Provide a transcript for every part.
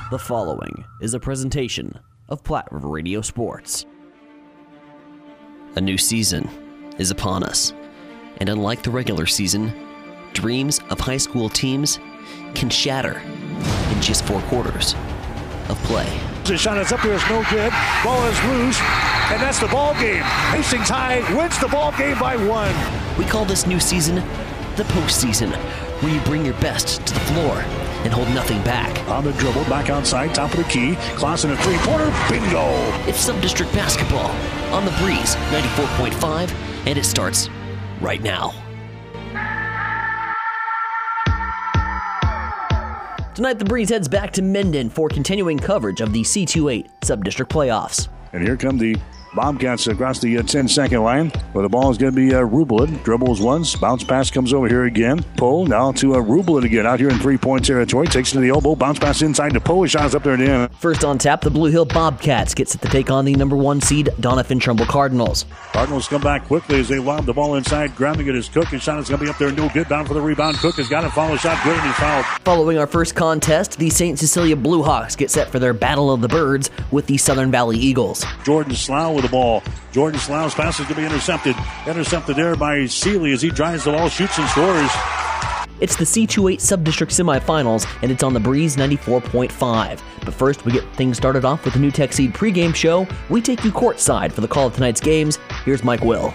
The following is a presentation of Platte River Radio Sports. A new season is upon us, and unlike the regular season, dreams of high school teams can shatter in just 4 quarters of play. The shot is up there, is no good. Ball is loose, and that's the ball game. Hastings High wins the ball game by 1. We call this new season the postseason, where you bring your best to the floor and hold nothing back. On the dribble, back outside, top of the key. Clausen a three-pointer, bingo! It's sub-district basketball on the Breeze 94.5, and it starts right now. Tonight, the Breeze heads back to Mendon for continuing coverage of the C28 sub-district playoffs. And here come the Bobcats across the 10-second line, where the ball is going to be Rubelin. Dribbles once, bounce pass comes over here again. Poe now to Rubelin again out here in 3-point territory. Takes it to the elbow, bounce pass inside to Poe. Shot is up there at the end. First on tap, the Blue Hill Bobcats get set to take on the number 1 seed Doniphan Trumbull Cardinals. Cardinals come back quickly as they lob the ball inside. Grabbing it is Cook. His shot is going to be up there, no good. Down for the rebound. Cook has got it. Follow shot, good, and he's fouled. Following our first contest, the St. Cecilia Blue Hawks get set for their Battle of the Birds with the Southern Valley Eagles. Jordan Slough with the ball. Jordan Slough's pass is going to be intercepted. Intercepted there by Seeley as he drives the ball, shoots and scores. It's the C28 sub-district semifinals, and it's on the Breeze 94.5. But first, we get things started off with the New Tech Seed pregame show. We take you courtside for the call of tonight's games. Here's Mike Will.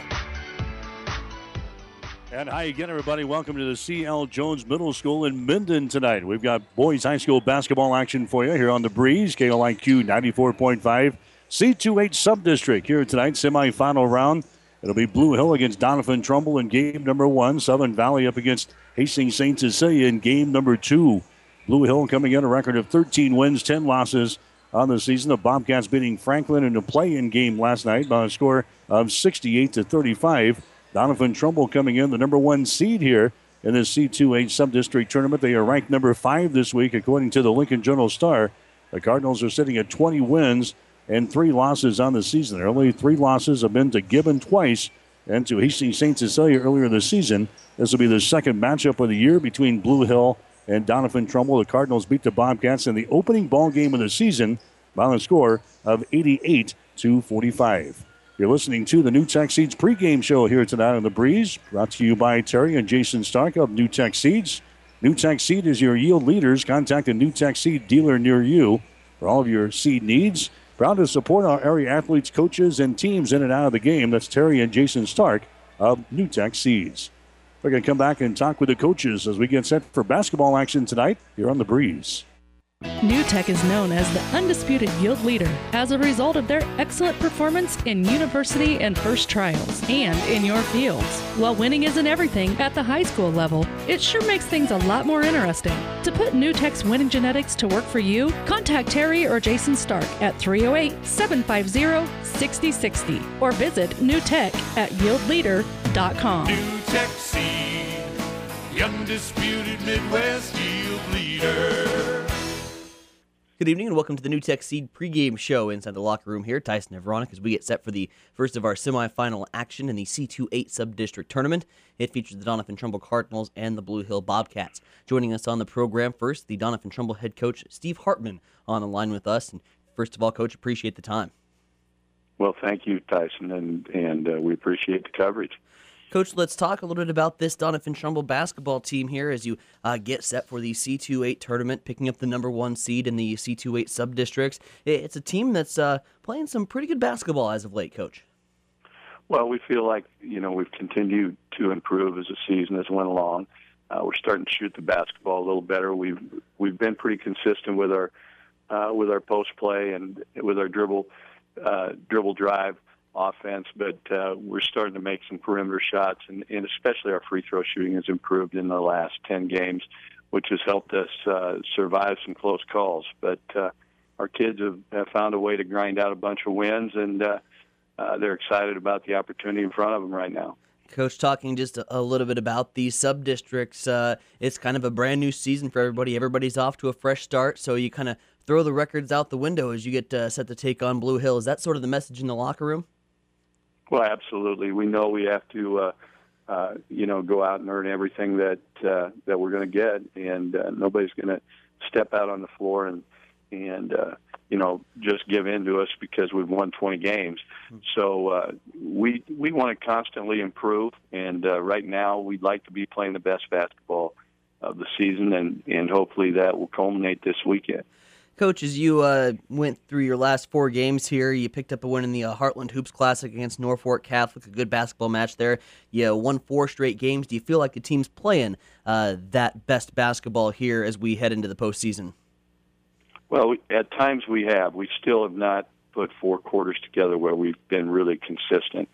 And hi again, everybody. Welcome to the C.L. Jones Middle School in Minden tonight. We've got boys high school basketball action for you here on the Breeze, KLIQ 94.5. C28 sub-district here tonight, semifinal round. It'll be Blue Hill against Doniphan Trumbull in game number 1. Southern Valley up against Hastings St. Cecilia in game number 2. Blue Hill coming in a record of 13 wins, 10 losses on the season. The Bobcats beating Franklin in a play-in game last night by a score of 68-35. Doniphan Trumbull coming in the number 1 seed here in the C28 sub-district tournament. They are ranked number 5 this week according to the Lincoln Journal-Star. The Cardinals are sitting at 20 wins and 3 losses on the season. Their only 3 losses have been to Gibbon twice and to Hastings St. Cecilia earlier this season. This will be the second matchup of the year between Blue Hill and Doniphan Trumbull. The Cardinals beat the Bobcats in the opening ball game of the season by a score of 88-45. You're listening to the New Tech Seeds pregame show here tonight on the Breeze, brought to you by Terry and Jason Stark of New Tech Seeds. New Tech Seed is your yield leaders. Contact a New Tech Seed dealer near you for all of your seed needs. Proud to support our area athletes, coaches, and teams in and out of the game. That's Terry and Jason Stark of New Tech Seeds. We're going to come back and talk with the coaches as we get set for basketball action tonight here on the Breeze. New Tech is known as the undisputed yield leader as a result of their excellent performance in university and first trials and in your fields. While winning isn't everything at the high school level, it sure makes things a lot more interesting. To put New Tech's winning genetics to work for you, contact Terry or Jason Stark at 308-750-6060 or visit newtech at yieldleader.com. New Tech Seed, the undisputed Midwest yield leader. Good evening and welcome to the New Tech Seed pregame show inside the locker room here. Tyson and Veronica as we get set for the first of our semifinal action in the C28 sub-district tournament. It features the Doniphan Trumbull Cardinals and the Blue Hill Bobcats. Joining us on the program first, the Doniphan Trumbull head coach Steve Hartman on the line with us. And first of all, Coach, appreciate the time. Well, thank you, Tyson, and we appreciate the coverage. Coach, let's talk a little bit about this Doniphan Trumbull basketball team here as you get set for the C28 tournament, picking up the number 1 seed in the C28 sub-districts. It's a team that's playing some pretty good basketball as of late, Coach. Well, we feel like, we've continued to improve as the season has went along. We're starting to shoot the basketball a little better. We've been pretty consistent with our post play and with our dribble drive offense, but we're starting to make some perimeter shots, and especially our free throw shooting has improved in the last 10 games, which has helped us survive some close calls. But our kids have found a way to grind out a bunch of wins, and they're excited about the opportunity in front of them right now. Coach, talking just a little bit about these sub-districts, it's kind of a brand new season for everybody. Everybody's off to a fresh start, so you kind of throw the records out the window as you get set to take on Blue Hill. Is that sort of the message in the locker room? Well, absolutely. We know we have to, go out and earn everything that we're going to get, and nobody's going to step out on the floor and and just give in to us because we've won 20 games. So we want to constantly improve, and right now we'd like to be playing the best basketball of the season, and hopefully that will culminate this weekend. Coach, as you went through your last 4 games here, you picked up a win in the Heartland Hoops Classic against Norfolk Catholic, a good basketball match there. You won 4 straight games. Do you feel like the team's playing that best basketball here as we head into the postseason? Well, at times we have. We still have not put 4 quarters together where we've been really consistent.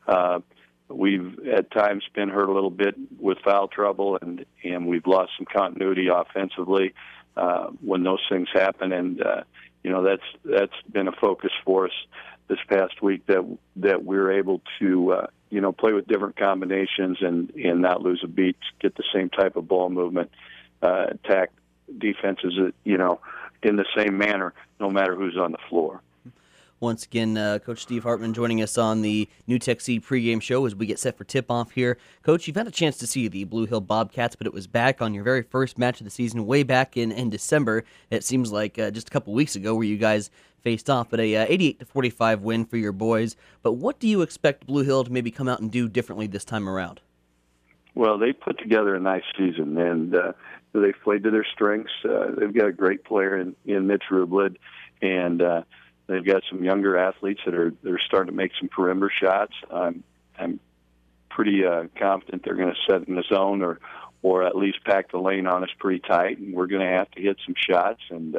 We've at times been hurt a little bit with foul trouble, and we've lost some continuity offensively when those things happen. And that's been a focus for us this past week, that we're able to play with different combinations and not lose a beat, get the same type of ball movement, attack defenses in the same manner, no matter who's on the floor. Once again, Coach Steve Hartman joining us on the New Tech Seed pregame show as we get set for tip-off here. Coach, you've had a chance to see the Blue Hill Bobcats, but it was back on your very first match of the season way back in December. It seems like just a couple weeks ago where you guys faced off, but a 88-45 win for your boys. But what do you expect Blue Hill to maybe come out and do differently this time around? Well, they put together a nice season, and they've played to their strengths. They've got a great player in Mitch Rublid, and they've got some younger athletes that are starting to make some perimeter shots. I'm pretty confident they're going to set in the zone or at least pack the lane on us pretty tight, and we're going to have to hit some shots. And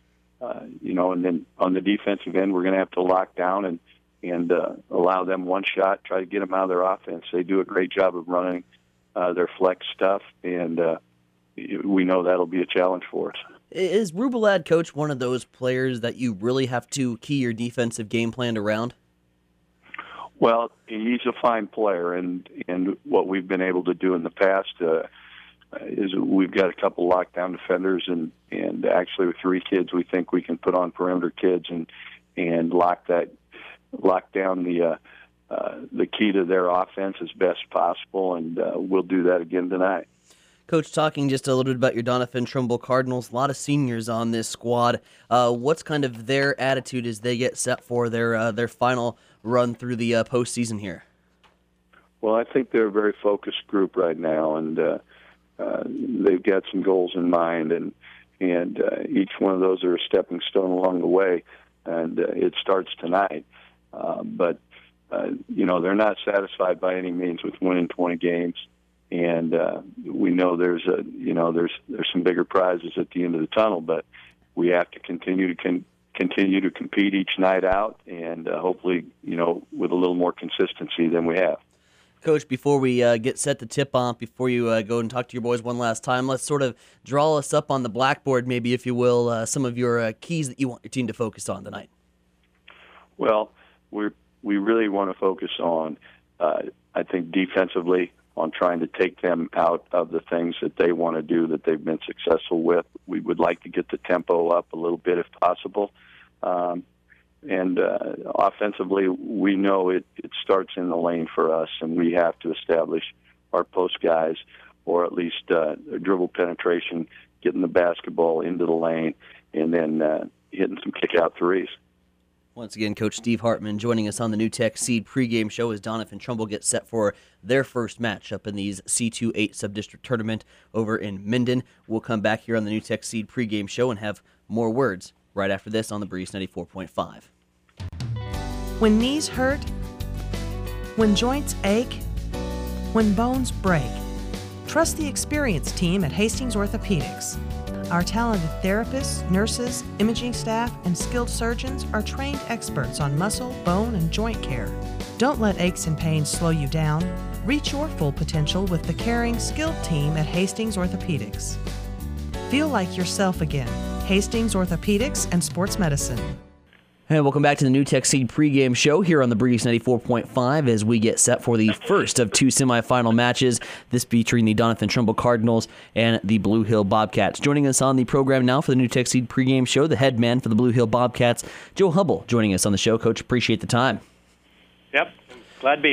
and then on the defensive end, we're going to have to lock down and allow them one shot, try to get them out of their offense. They do a great job of running their flex stuff, and we know that'll be a challenge for us. Is Rublad, Coach, one of those players that you really have to key your defensive game plan around? Well, he's a fine player, and what we've been able to do in the past is we've got a couple lockdown defenders, and actually with 3 kids, we think we can put on perimeter kids and lock down the key to their offense as best possible, and we'll do that again tonight. Coach, talking just a little bit about your Doniphan Trumbull Cardinals, a lot of seniors on this squad. What's kind of their attitude as they get set for their final run through the postseason here? Well, I think they're a very focused group right now, and they've got some goals in mind, and each one of those are a stepping stone along the way, and it starts tonight. But they're not satisfied by any means with winning 20 games. And we know there's some bigger prizes at the end of the tunnel, but we have to continue to compete each night out, and hopefully, with a little more consistency than we have. Coach, before we get set to tip off, before you go and talk to your boys one last time, let's sort of draw us up on the blackboard, maybe, if you will, some of your keys that you want your team to focus on tonight. Well, we really want to focus on, I think, defensively, on trying to take them out of the things that they want to do that they've been successful with. We would like to get the tempo up a little bit if possible. And offensively, we know it starts in the lane for us, and we have to establish our post guys, or at least dribble penetration, getting the basketball into the lane, and then hitting some kick-out threes. Once again, Coach Steve Hartman joining us on the New Tech Seed pregame show as Doniphan Trumbull gets set for their first matchup in these C2-8 sub-district tournament over in Minden. We'll come back here on the New Tech Seed pregame show and have more words right after this on the Breeze 94.5. When knees hurt, when joints ache, when bones break, trust the experienced team at Hastings Orthopedics. Our talented therapists, nurses, imaging staff, and skilled surgeons are trained experts on muscle, bone, and joint care. Don't let aches and pains slow you down. Reach your full potential with the caring, skilled team at Hastings Orthopedics. Feel like yourself again. Hastings Orthopedics and Sports Medicine. And welcome back to the New Tech Seed pregame show here on the Breeze 94.5 as we get set for the first of 2 semifinal matches, this featuring the Doniphan Trumbull Cardinals and the Blue Hill Bobcats. Joining us on the program now for the New Tech Seed pregame show, the head man for the Blue Hill Bobcats, Joe Hubble, joining us on the show. Coach, appreciate the time. Yep, glad to be here.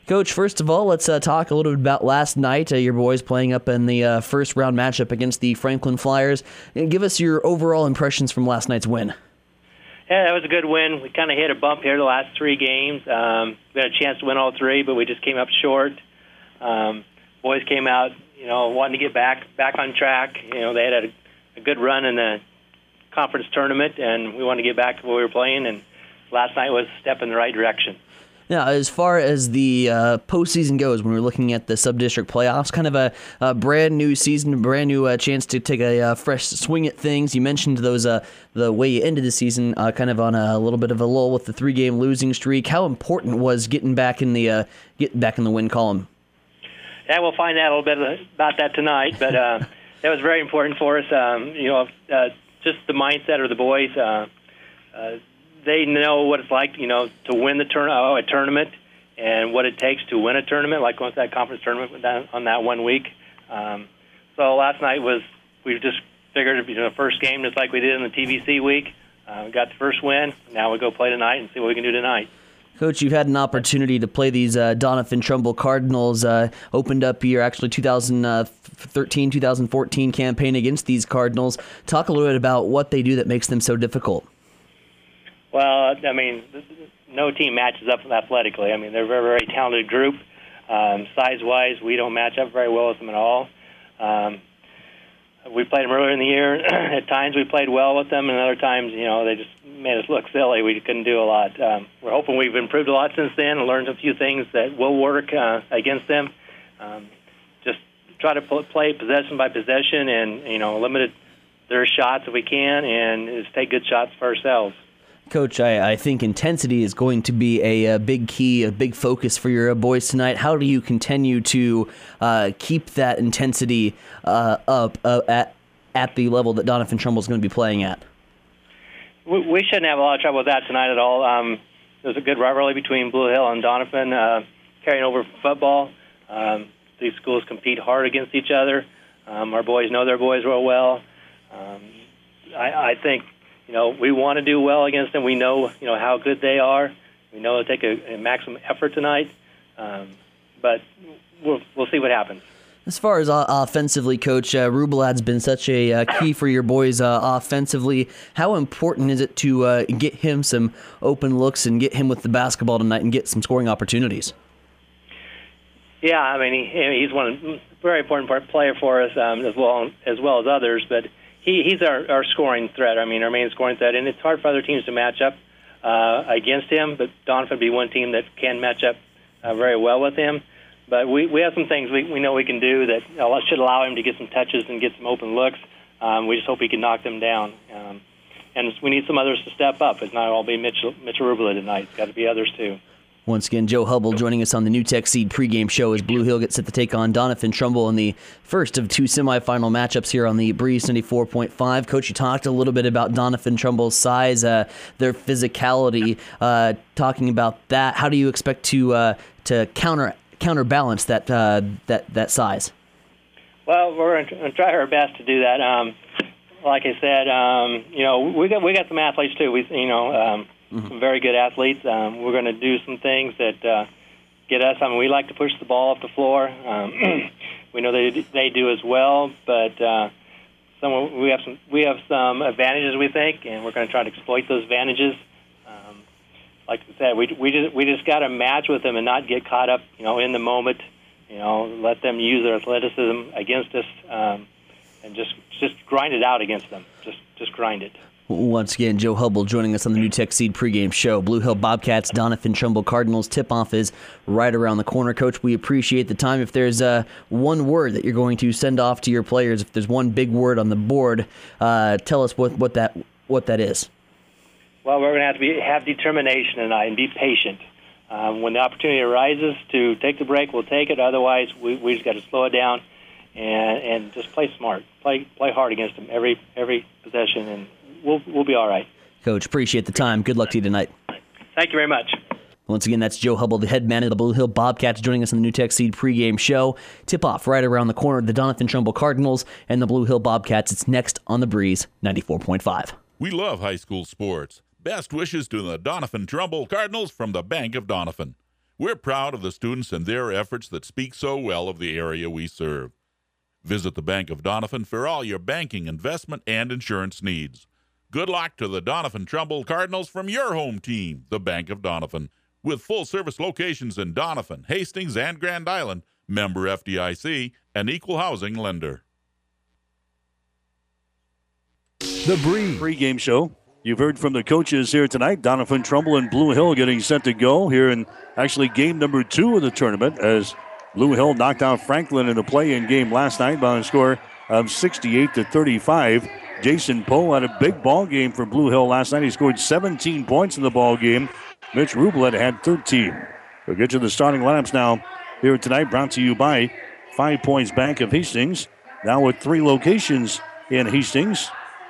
Coach, first of all, let's talk a little bit about last night. Your boys playing up in the first round matchup against the Franklin Flyers. And give us your overall impressions from last night's win. Yeah, that was a good win. We kind of hit a bump here the last 3 games. We had a chance to win all 3, but we just came up short. Boys came out, wanting to get back on track. They had a good run in the conference tournament, and we wanted to get back to where we were playing, and last night was a step in the right direction. Now, as far as the postseason goes, when we're looking at the sub-district playoffs, kind of a brand new season, a brand new chance to take a fresh swing at things. You mentioned those the way you ended the season, kind of on a little bit of a lull with the 3-game losing streak. How important was getting back in the win column? Yeah, we'll find out a little bit about that tonight, but that was very important for us. Just the mindset of the boys. They know what it's like, to win a tournament and what it takes to win a tournament, like going to that conference tournament on that 1 week. So last night we just figured, the first game, just like we did in the TVC week. We got the first win. Now we go play tonight and see what we can do tonight. Coach, you've had an opportunity to play these Doniphan-Trumbull Cardinals. Opened up your 2013-2014 campaign against these Cardinals. Talk a little bit about what they do that makes them so difficult. Well, no team matches up athletically. They're a very, very talented group. Size-wise, we don't match up very well with them at all. We played them earlier in the year. At times we played well with them, and other times, they just made us look silly. We couldn't do a lot. We're hoping we've improved a lot since then and learned a few things that will work against them. Just try to play possession by possession and, limit their shots if we can, and just take good shots for ourselves. Coach, I think intensity is going to be a big key, a big focus for your boys tonight. How do you continue to keep that intensity up at the level that Doniphan-Trumbull is going to be playing at? We shouldn't have a lot of trouble with that tonight at all. There's a good rivalry between Blue Hill and Doniphan carrying over football. These schools compete hard against each other. Our boys know their boys real well. I think we want to do well against them. We know, how good they are. We know they'll take a maximum effort tonight, but we'll see what happens. As far as offensively, Coach, Rubelad's been such a key for your boys offensively. How important is it to get him some open looks and get him with the basketball tonight and get some scoring opportunities? Yeah, he's one very important player for us as well as others, but he's our scoring threat. Our main scoring threat, and it's hard for other teams to match up against him. But Doniphan would be one team that can match up very well with him. But we have some things we know we can do that should allow him to get some touches and get some open looks. We just hope he can knock them down. And we need some others to step up. It's not all be Mitchell Rubelad tonight. It's got to be others too. Once again, Joe Hubble joining us on the New Tech Seed pregame show as Blue Hill gets set to take on Doniphan-Trumbull in the first of 2 semifinal matchups here on the Breeze 94.5. Coach, you talked a little bit about Doniphan-Trumbull's size, their physicality. Talking about that, how do you expect to counterbalance that size? Well, we're going to try our best to do that. Like I said, we got some athletes too. Some very good athletes. We're going to do some things that get us. We like to push the ball up the floor. We know they do as well, but we have some advantages, we think, and we're going to try to exploit those advantages. Like I said, we just got to match with them and not get caught up, in the moment. Let them use their athleticism against us, and just grind it out against them. Just grind it. Once again, Joe Hubble joining us on the New Tech Seed pregame show. Blue Hill Bobcats, Doniphan-Trumbull Cardinals. Tip-off is right around the corner. Coach, we appreciate the time. If there's one word that you're going to send off to your players, if there's one big word on the board, tell us what that is. Well, we're going to have determination tonight and be patient. When the opportunity arises to take the break, we'll take it. Otherwise, we just got to slow it down and just play smart, play hard against them every possession, and we'll be all right. Coach, appreciate the time. Good luck to you tonight. Thank you very much. Once again, that's Joe Hubble, the head man of the Blue Hill Bobcats, joining us on the New Tech Seed pregame show. Tip-off right around the corner, the Doniphan-Trumbull Cardinals and the Blue Hill Bobcats. It's next on the Breeze 94.5. We love high school sports. Best wishes to the Doniphan-Trumbull Cardinals from the Bank of Doniphan. We're proud of the students and their efforts that speak so well of the area we serve. Visit the Bank of Doniphan for all your banking, investment, and insurance needs. Good luck to the Doniphan-Trumbull Cardinals from your home team, the Bank of Doniphan. With full-service locations in Doniphan, Hastings, and Grand Island, member FDIC, an equal housing lender. The Breeze pregame show. You've heard from the coaches here tonight. Doniphan-Trumbull and Blue Hill getting set to go here in actually game number 2 of the tournament as Blue Hill knocked out Franklin in the play-in game last night by a score of 68-35. Jason Poe had a big ball game for Blue Hill last night. He scored 17 points in the ball game. Mitch Rublet had 13. We'll get to the starting lineups now here tonight, brought to you by 5 Points Bank of Hastings. Now with 3 locations in Hastings.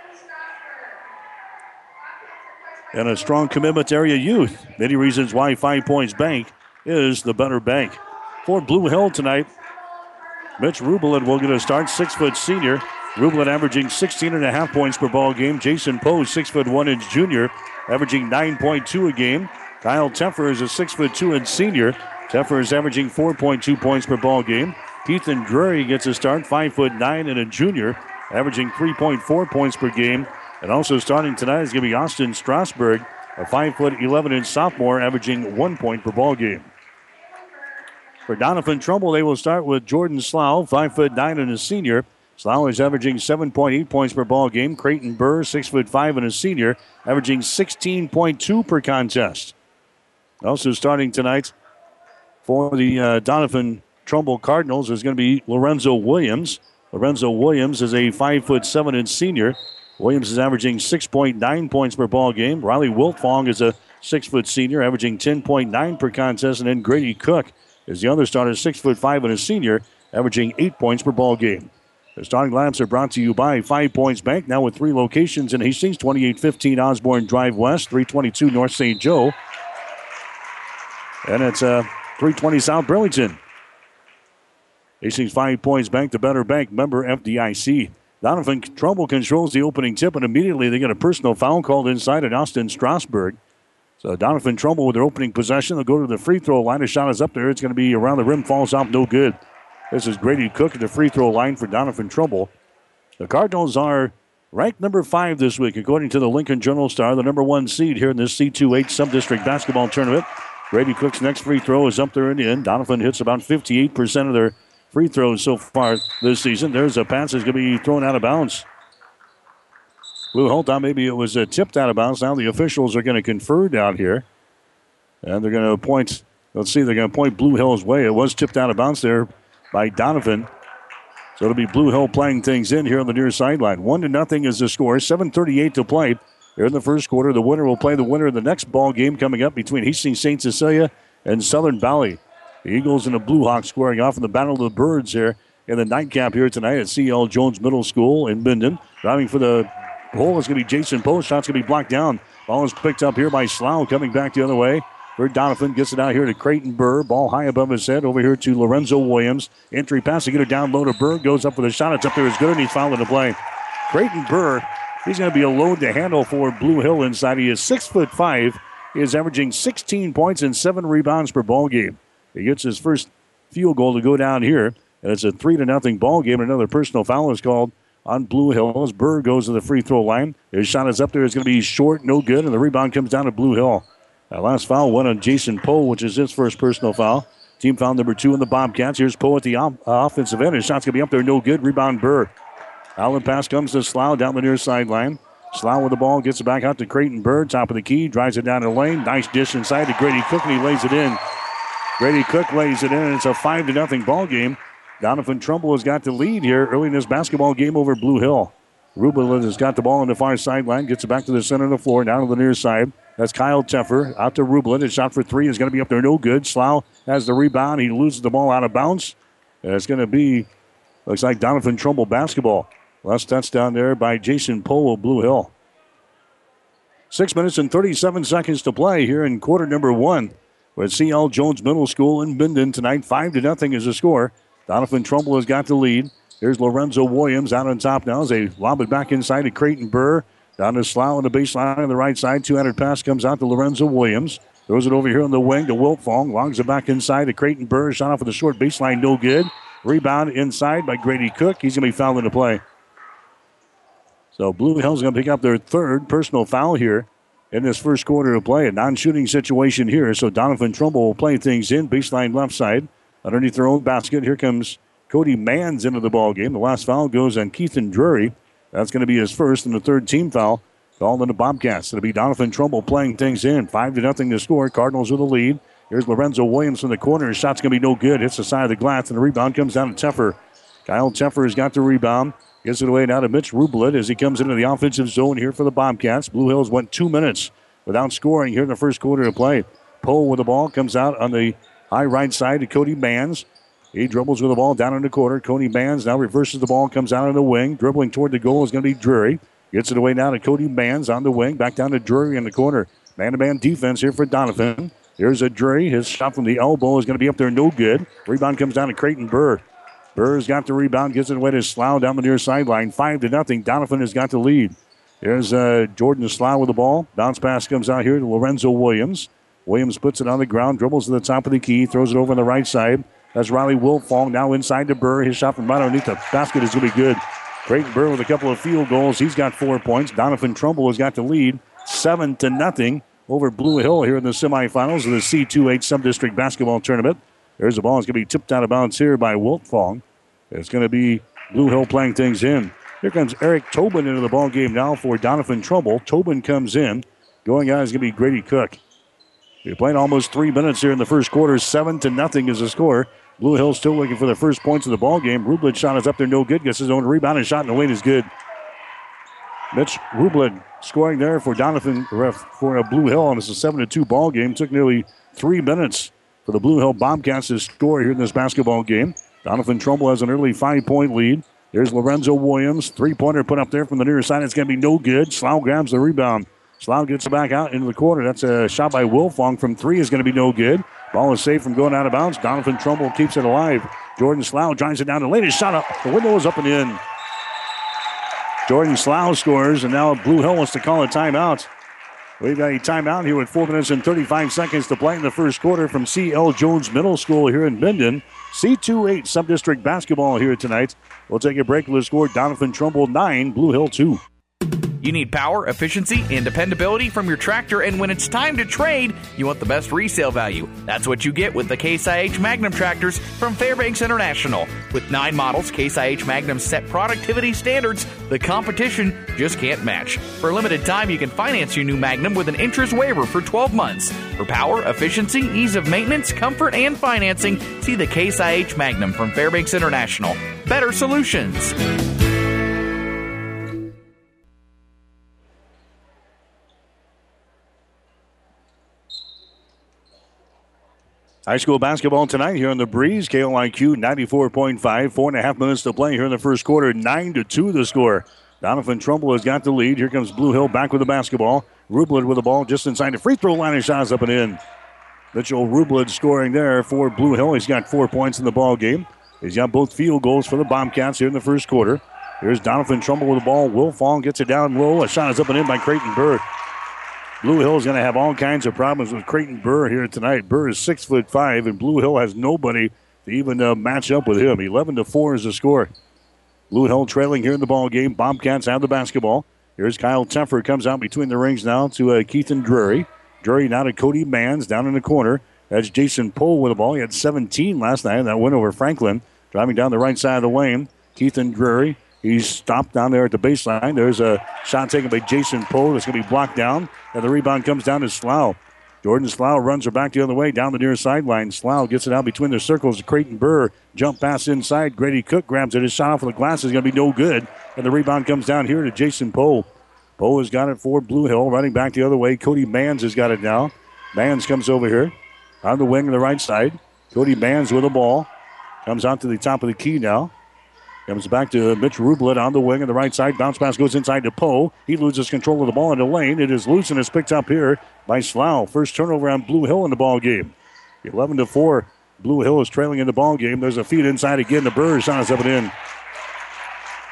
And a strong commitment to area youth. Many reasons why 5 Points Bank is the better bank. For Blue Hill tonight, Mitch Rublet will get a start, 6-foot senior. Rublet averaging 16.5 points per ball game. Jason Poe, 6'1" junior, averaging 9.2 a game. Kyle Teffer is a 6'2" senior. Teffer is averaging 4.2 points per ball game. Ethan Drury gets a start, 5'9" and a junior, averaging 3.4 points per game. And also starting tonight is going to be Austin Strasburg, a 5'11" sophomore, averaging 1 point per ball game. For Doniphan-Trumbull, they will start with Jordan Slough, 5'9" and a senior. Slough is averaging 7.8 points per ball game. Creighton Burr, 6'5" and a senior, averaging 16.2 per contest. Also starting tonight for the Doniphan-Trumbull Cardinals is going to be Lorenzo Williams. Lorenzo Williams is a 5'7" and senior. Williams is averaging 6.9 points per ball game. Riley Wiltfong is a 6-foot senior, averaging 10.9 per contest. And then Grady Cook is the other starter, 6'5" and a senior, averaging 8 points per ball game. The starting lineups are brought to you by 5 Points Bank, now with 3 locations in Hastings, 2815 Osborne Drive West, 322 North St. Joe. And it's 320 South Burlington. Hastings 5 Points Bank, the better bank, member FDIC. Doniphan-Trumbull controls the opening tip, and immediately they get a personal foul called inside at Austin Strasburg. So Doniphan-Trumbull with their opening possession. They'll go to the free throw line. A shot is up there. It's going to be around the rim, falls off, no good. This is Grady Cook at the free throw line for Doniphan-Trumbull. The Cardinals are ranked number 5 this week, according to the Lincoln Journal-Star, the number 1 seed here in this C2-8 sub-district basketball tournament. Grady Cook's next free throw is up there and in. Doniphan hits about 58% of their free throws so far this season. There's a pass that's going to be thrown out of bounds. Blue Hill thought maybe it was tipped out of bounds. Now the officials are going to confer down here. And they're going to point, let's see, they're going to point Blue Hill's way. It was tipped out of bounds there by Doniphan. So it'll be Blue Hill playing things in here on the near sideline. 1-0 is the score. 7:38 to play here in the first quarter. The winner will play the winner of the next ball game coming up between Hastings St. Cecilia and Southern Valley. The Eagles and the Blue Hawks squaring off in the Battle of the Birds here in the nightcap here tonight at C.L. Jones Middle School in Minden. Driving for the hole is going to be Jason Poe. Shot's going to be blocked down. Ball is picked up here by Slough coming back the other way. For Doniphan, gets it out here to Creighton Burr. Ball high above his head over here to Lorenzo Williams. Entry pass to get it down low to Burr. Goes up for the shot. It's up there. It's good, and he's fouled in the play. Creighton Burr, he's going to be a load to handle for Blue Hill inside. He is 6'5". He is averaging 16 points and 7 rebounds per ball game. He gets his first field goal to go down here, and it's a 3-0 ball game. Another personal foul is called on Blue Hill as Burr goes to the free throw line. His shot is up there. It's going to be short, no good, and the rebound comes down to Blue Hill. That last foul went on Jason Poe, which is his first personal foul. Team foul number 2 in the Bobcats. Here's Poe at the offensive end. His shot's going to be up there, no good. Rebound Burr. Outlet pass comes to Slough down the near sideline. Slough with the ball, gets it back out to Creighton Burr. Top of the key, drives it down the lane. Nice dish inside to Grady Cook, and he lays it in. Grady Cook lays it in, and it's a 5-0 ball game. Doniphan-Trumbull has got the lead here early in this basketball game over Blue Hill. Rubelin has got the ball on the far sideline, gets it back to the center of the floor, down to the near side. That's Kyle Teffer out to Rubelin. His shot for 3 is going to be up there, no good. Slough has the rebound. He loses the ball out of bounds. And it's going to be, looks like Doniphan-Trumbull basketball. Last touchdown there by Jason Poe of Blue Hill. 6 minutes and 37 seconds to play here in quarter number 1 with C.L. Jones Middle School in Minden tonight. 5-0 is the score. Doniphan-Trumbull has got the lead. Here's Lorenzo Williams out on top now as they lob it back inside to Creighton Burr. Down to Slough on the baseline on the right side. Two-handed pass comes out to Lorenzo Williams. Throws it over here on the wing to Wiltfong. Longs it back inside to Creighton Burr. Shot off of the short baseline, no good. Rebound inside by Grady Cook. He's going to be fouled into play. So Blue Hill's going to pick up their third personal foul here in this first quarter of play. A non-shooting situation here. So Donovan Trumbull will play things in. Baseline left side. Underneath their own basket. Here comes Cody Manns into the ball game. The last foul goes on Keithan Drury. That's going to be his first and the third team foul. Called in the Bobcats. It'll be Donovan Trumbull playing things in. 5-0 to score. Cardinals with a lead. Here's Lorenzo Williams from the corner. His shot's going to be no good. Hits the side of the glass, and the rebound comes down to Teffer. Kyle Teffer has got the rebound. Gets it away now to Mitch Rublett as he comes into the offensive zone here for the Bobcats. Blue Hills went 2 minutes without scoring here in the first quarter of play. Poe with the ball comes out on the high right side to Cody Manns. He dribbles with the ball down in the corner. Cody Manns now reverses the ball, comes out on the wing. Dribbling toward the goal is going to be Drury. Gets it away now to Cody Manns on the wing. Back down to Drury in the corner. Man-to-man defense here for Donovan. Here's a Drury. His shot from the elbow is going to be up there, no good. Rebound comes down to Creighton Burr. Burr's got the rebound, gives it away to Slough down the near sideline. 5-0. Donovan has got the lead. Here's Jordan Slough with the ball. Bounce pass comes out here to Lorenzo Williams. Williams puts it on the ground, dribbles to the top of the key, throws it over on the right side. That's Riley Wiltfong now inside to Burr. His shot from right underneath the basket is going to be good. Creighton Burr with a couple of field goals. He's got 4 points. Donovan Trumbull has got the lead 7-0 over Blue Hill here in the semifinals of the C2-8 Sub-District Basketball Tournament. There's the ball. It's going to be tipped out of bounds here by Wiltfong. It's going to be Blue Hill playing things in. Here comes Eric Tobin into the ball game now for Donovan Trumbull. Tobin comes in. Going out is going to be Grady Cook. We're playing almost 3 minutes here in the first quarter. 7-0 is the score. Blue Hill still looking for the first points of the ball game. Rublett shot is up there, no good. Gets his own rebound and shot in the lane is good. Mitch Rublett scoring there for Donovan for a Blue Hill, and it's a 7-2 ball game. Took nearly 3 minutes for the Blue Hill Bobcats to score here in this basketball game. Donovan Trumbull has an early 5-point lead. There's Lorenzo Williams. 3-pointer put up there from the near side. It's going to be no good. Slough grabs the rebound. Slough gets it back out into the corner. That's a shot by Wiltfong from 3 is going to be no good. Ball is safe from going out of bounds. Donovan Trumbull keeps it alive. Jordan Slough drives it down the lane. His shot up. The window is up and in. Jordan Slough scores, and now Blue Hill wants to call a timeout. We've got a timeout here with 4 minutes and 35 seconds to play in the first quarter from C.L. Jones Middle School here in Minden. C2-8 Sub-District Basketball here tonight. We'll take a break with the score. Donovan Trumbull 9, Blue Hill 2. You need power, efficiency, and dependability from your tractor, and when it's time to trade, you want the best resale value. That's what you get with the Case IH Magnum tractors from Fairbanks International. With 9 models, Case IH Magnum set productivity standards the competition just can't match. For a limited time, you can finance your new Magnum with an interest waiver for 12 months. For power, efficiency, ease of maintenance, comfort, and financing, see the Case IH Magnum from Fairbanks International. Better solutions. High school basketball tonight here on the Breeze. KOIQ 94.5. 4.5 minutes to play here in the first quarter. 9-2 the score. Donovan Trumbull has got the lead. Here comes Blue Hill back with the basketball. Rublett with the ball just inside the free throw line. His shot's up and in. Mitchell Rublett scoring there for Blue Hill. He's got 4 points in the ball game. He's got both field goals for the Bobcats here in the first quarter. Here's Donovan Trumbull with the ball. Wiltfong gets it down low. A shot is up and in by Creighton Burr. Blue Hill is going to have all kinds of problems with Creighton Burr here tonight. Burr is 6'5", and Blue Hill has nobody to even match up with him. 11-4 is the score. Blue Hill trailing here in the ball game. Bobcats have the basketball. Here's Kyle Teffer. Comes out between the rings now to Keithan Drury. Drury now to Cody Manns down in the corner. That's Jason Pohl with the ball. He had 17 last night. That win over Franklin. Driving down the right side of the lane. Keithan Drury. He's stopped down there at the baseline. There's a shot taken by Jason Poe that's going to be blocked down. And the rebound comes down to Slough. Jordan Slough runs her back the other way down the near sideline. Slough gets it out between the circles to Creighton Burr. Jump pass inside. Grady Cook grabs it. His shot off of the glass is going to be no good. And the rebound comes down here to Jason Poe. Poe has got it for Blue Hill. Running back the other way. Cody Manns has got it now. Manns comes over here on the wing on the right side. Cody Manns with the ball. Comes out to the top of the key now. Comes back to Mitch Rublett on the wing on the right side. Bounce pass goes inside to Poe. He loses control of the ball in the lane. It is loose and is picked up here by Slough. First turnover on Blue Hill in the ball game. 11-4. Blue Hill is trailing in the ball game. There's a feed inside again. The Burr shot is up and in.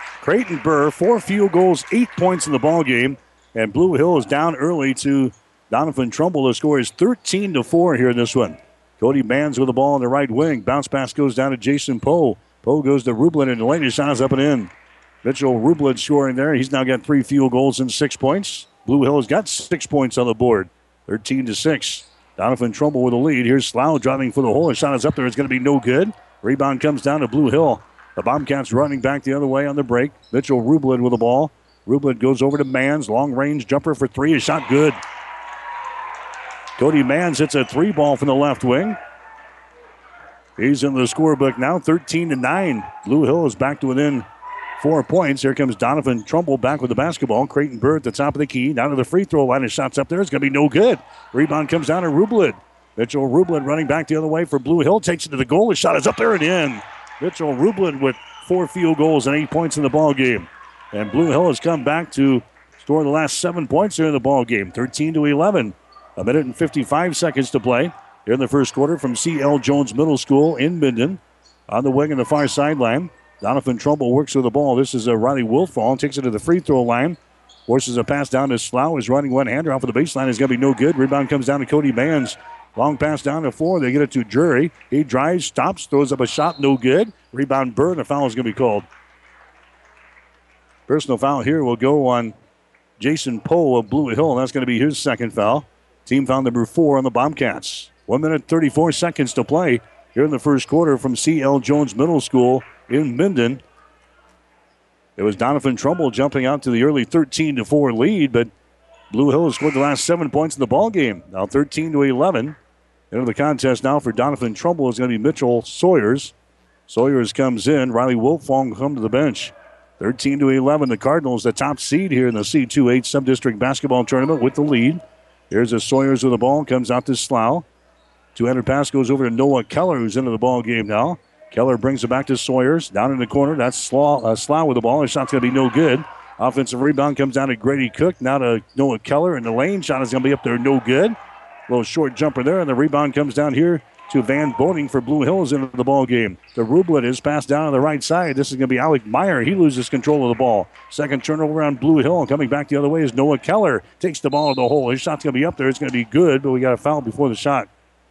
Creighton Burr, 4 field goals, 8 points in the ball game. And Blue Hill is down early to Donovan Trumbull. The score is 13-4 here in this one. Cody Manns with the ball on the right wing. Bounce pass goes down to Jason Poe. Poe goes to Rublin, and the latest shot is up and in. Mitchell Rublin scoring there. He's now got 3 field goals and 6 points. Blue Hill has got 6 points on the board. 13-6. Donovan Trumbull with the lead. Here's Slough driving for the hole. His shot is up there. It's going to be no good. Rebound comes down to Blue Hill. The Bobcats running back the other way on the break. Mitchell Rublin with the ball. Rublin goes over to Manns. Long-range jumper for 3. His shot good. Cody Manns hits a 3-ball from the left wing. He's in the scorebook now, 13-9. Blue Hill is back to within 4 points. Here comes Donovan Trumbull back with the basketball. Creighton Bird at the top of the key. Down to the free throw line. His shot's up there. It's going to be no good. Rebound comes down to Rublin. Mitchell Rublin running back the other way for Blue Hill. Takes it to the goal. His shot is up there and in. Mitchell Rublin with 4 field goals and 8 points in the ball game. And Blue Hill has come back to score the last 7 points here in the ball game. 13-11. A minute and 55 seconds to play here in the first quarter from C.L. Jones Middle School in Minden. On the wing on the far sideline, Donovan Trumbull works with the ball. This is Riley Wilfall. Takes it to the free throw line. Forces a pass down to Slough. Is running one-hander off of the baseline. Is going to be no good. Rebound comes down to Cody Manns. Long pass down to 4. They get it to Jury. He drives, stops, throws up a shot. No good. Rebound Bird. A foul is going to be called. Personal foul here will go on Jason Poe of Blue Hill. That's going to be his second foul. Team foul number 4 on the Bobcats. 1 minute 34 seconds to play here in the first quarter from C.L. Jones Middle School in Minden. It was Donovan Trumbull jumping out to the early 13-4 lead, but Blue Hill has scored the last 7 points in the ball game. Now 13-11. Into the contest now for Donovan Trumbull is going to be Mitchell Sawyers. Sawyers comes in. Riley Wilfong come to the bench. 13-11. The Cardinals, the top seed here in the C2-8 Sub-District Basketball Tournament with the lead. Here's a Sawyers with the ball. Comes out to Slough. 200 pass goes over to Noah Keller, who's into the ball game now. Keller brings it back to Sawyers. Down in the corner, that's Slough with the ball. His shot's going to be no good. Offensive rebound comes down to Grady Cook. Now to Noah Keller in the lane. Shot is going to be up there, no good. A little short jumper there, and the rebound comes down here to Van Boning for Blue Hills into the ball game. The Rublin is passed down on the right side. This is going to be Alec Meyer. He loses control of the ball. Second turnover on Blue Hill. Coming back the other way is Noah Keller. Takes the ball to the hole. His shot's going to be up there. It's going to be good, but we got a foul before the shot.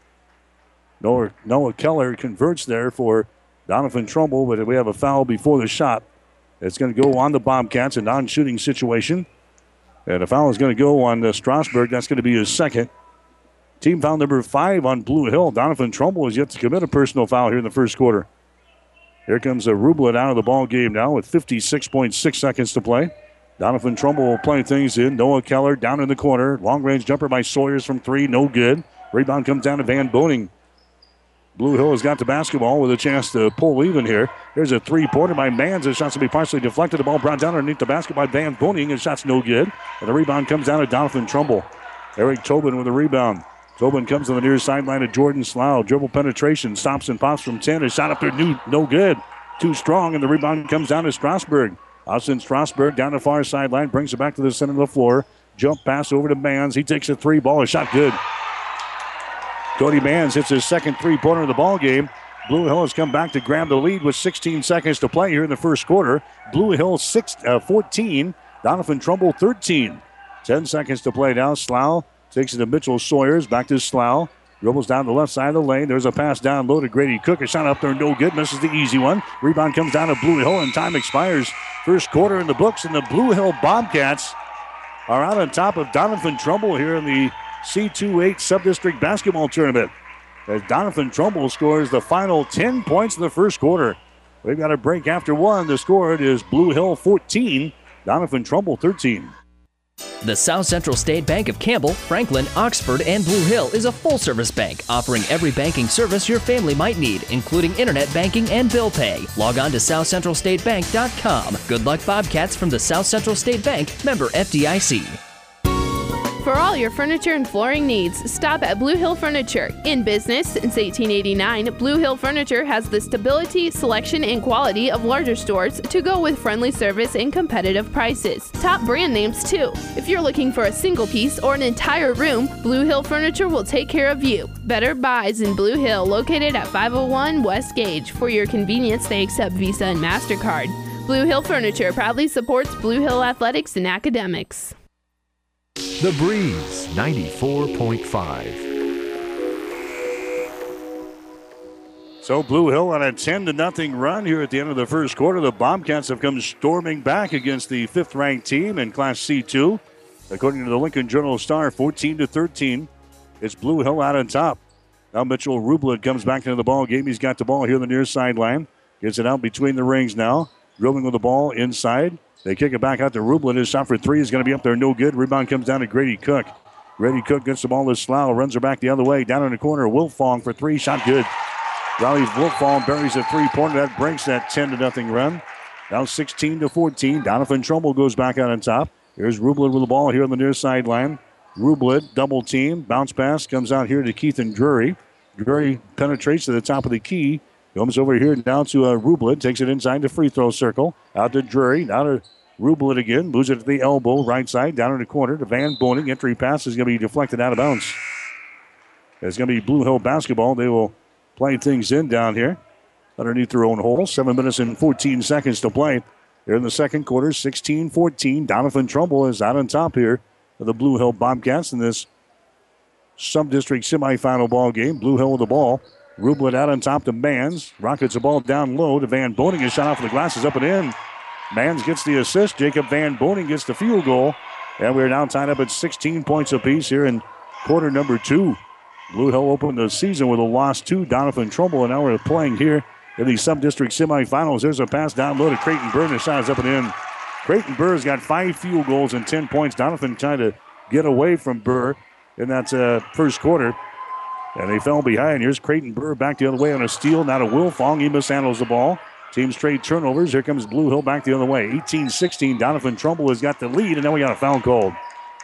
Noah Keller converts there for Donovan Trumbull, but we have a foul before the shot. It's going to go on the Bobcats, a non-shooting situation. And a foul is going to go on Strasburg. That's going to be his second. Team foul number 5 on Blue Hill. Donovan Trumbull is yet to commit a personal foul here in the first quarter. Here comes a Rublin out of the ball game now with 56.6 seconds to play. Donovan Trumbull will play things in. Noah Keller down in the corner. Long-range jumper by Sawyers from 3. No good. Rebound comes down to Van Boning. Blue Hill has got the basketball with a chance to pull even here. There's a 3-pointer by Manns. The shot's going to be partially deflected. The ball brought down underneath the basket by Van Boning. His shot's no good. And the rebound comes down to Donovan Trumbull. Eric Tobin with a rebound. Tobin comes on the near sideline to Jordan Slough. Dribble penetration. Stops and pops from 10. His shot up there, no good. Too strong, and the rebound comes down to Strasburg. Austin Strasburg down the far sideline. Brings it back to the center of the floor. Jump pass over to Manns. He takes a 3 ball. A shot good. Cody Manns hits his second 3-pointer of the ball game. Blue Hill has come back to grab the lead with 16 seconds to play here in the first quarter. Blue Hill 14. Donovan Trumbull 13. 10 seconds to play now. Slough takes it to Mitchell Sawyers. Back to Slough. Dribbles down the left side of the lane. There's a pass down low to Grady Cook. A shot up there, no good. Misses the easy one. Rebound comes down to Blue Hill, and time expires. First quarter in the books, and the Blue Hill Bobcats are out on top of Donovan Trumbull here in the C2-8 Sub-District Basketball Tournament. As Donovan Trumbull scores the final 10 points in the first quarter. We've got a break after 1. The score is Blue Hill 14, Donovan Trumbull 13. The South Central State Bank of Campbell, Franklin, Oxford, and Blue Hill is a full-service bank offering every banking service your family might need, including internet banking and bill pay. Log on to southcentralstatebank.com. Good luck, Bobcats, from the South Central State Bank, member FDIC. For all your furniture and flooring needs, stop at Blue Hill Furniture. In business since 1889, Blue Hill Furniture has the stability, selection, and quality of larger stores to go with friendly service and competitive prices. Top brand names too. If you're looking for a single piece or an entire room, Blue Hill Furniture will take care of you. Better Buys in Blue Hill, located at 501 West Gage. For your convenience, they accept Visa and MasterCard. Blue Hill Furniture proudly supports Blue Hill athletics and academics. The Breeze 94.5. So Blue Hill on a 10-0 run here at the end of the first quarter. The Bobcats have come storming back against the 5th-ranked team in Class C2. According to the Lincoln Journal-Star, 14-13. It's Blue Hill out on top. Now Mitchell Rublin comes back into the ball game. He's got the ball here on the near sideline. Gets it out between the rings now. Dribbling with the ball inside. They kick it back out to Rublin. His shot for three is going to be up there. No good. Rebound comes down to Grady Cook. Grady Cook gets the ball to Slough. Runs her back the other way. Down in the corner. Wilfong for three. Shot good. Rallies Wilfong. Buries a three-pointer. That breaks that 10-0 run. Now 16-14. Donovan Trumbull goes back out on top. Here's Rublin with the ball here on the near sideline. Rublin, double team. Bounce pass comes out here to Keithan Drury. Drury penetrates to the top of the key. Comes over here down to Rublin. Takes it inside the free throw circle. Out to Drury. Now to Rublin again. Moves it to the elbow. Right side. Down in the corner to Van Boning. Entry pass is going to be deflected out of bounds. It's going to be Blue Hill basketball. They will play things in down here underneath their own hole. 7 minutes and 14 seconds to play. Here in the second quarter, 16-14. Donovan Trumbull is out on top here of the Blue Hill Bobcats in this sub-district semifinal ball game. Blue Hill with the ball. Rublin out on top to Mans. Rockets the ball down low to Van Boning. His shot off the glasses up and in. Mans gets the assist. Jacob Van Boning gets the field goal. And we're now tied up at 16 points apiece here in quarter number 2. Blue Hill opened the season with a loss to Donovan Trumbull, and now we're playing here in the sub-district semifinals. There's a pass down low to Creighton Burr. The shot is up and in. Creighton Burr's got 5 field goals and 10 points. Donovan trying to get away from Burr in that first quarter, and they fell behind. Here's Creighton Burr back the other way on a steal. Now to Wilfong. He mishandles the ball. Team straight turnovers. Here comes Blue Hill back the other way. 18-16. Donovan Trumbull has got the lead, and now we got a foul called.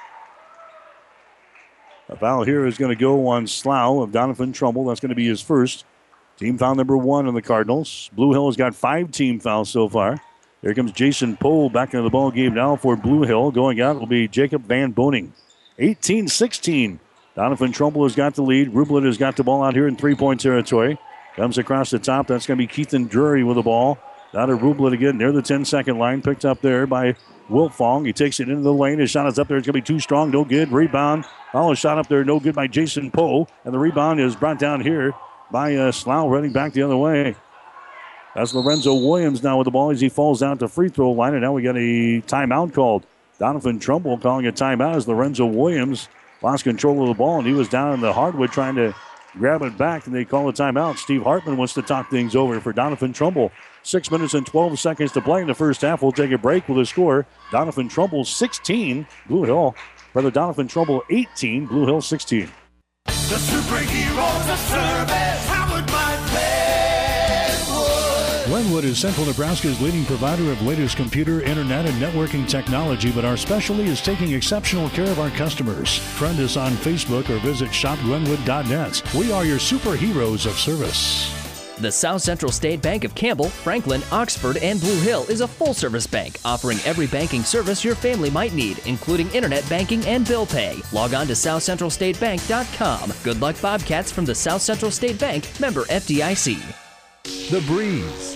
A foul here is going to go on Slough of Donovan Trumbull. That's going to be his first. Team foul number 1 on the Cardinals. Blue Hill has got 5 team fouls so far. Here comes Jason Pohl back into the ball game now for Blue Hill. Going out will be Jacob Van Boning. 18-16. Donovan Trumbull has got the lead. Rublin has got the ball out here in three-point territory. Comes across the top. That's going to be Keithan Drury with the ball. Now to Rublin again near the 10-second line. Picked up there by Wilfong. He takes it into the lane. His shot is up there. It's going to be too strong. No good. Rebound. Follow shot up there. No good by Jason Pohl. And the rebound is brought down here by Slough running back the other way. That's Lorenzo Williams now with the ball as he falls down to free throw line. And now we got a timeout called. Donovan Trumbull calling a timeout as Lorenzo Williams lost control of the ball. And he was down in the hardwood trying to grab it back. And they call a timeout. Steve Hartman wants to talk things over for Donovan Trumbull. 6 minutes and 12 seconds to play in the first half. We'll take a break with a score. Donovan Trumbull 16. Blue Hill. Brother Donovan Trumbull 18. Blue Hill 16. The superheroes of service, powered by Glenwood. Glenwood is Central Nebraska's leading provider of latest computer, internet, and networking technology, but our specialty is taking exceptional care of our customers. Friend us on Facebook or visit shopglenwood.net. We are your superheroes of service. The South Central State Bank of Campbell, Franklin, Oxford, and Blue Hill is a full-service bank offering every banking service your family might need, including internet banking and bill pay. Log on to southcentralstatebank.com. Good luck, Bobcats, from the South Central State Bank, member FDIC. The Breeze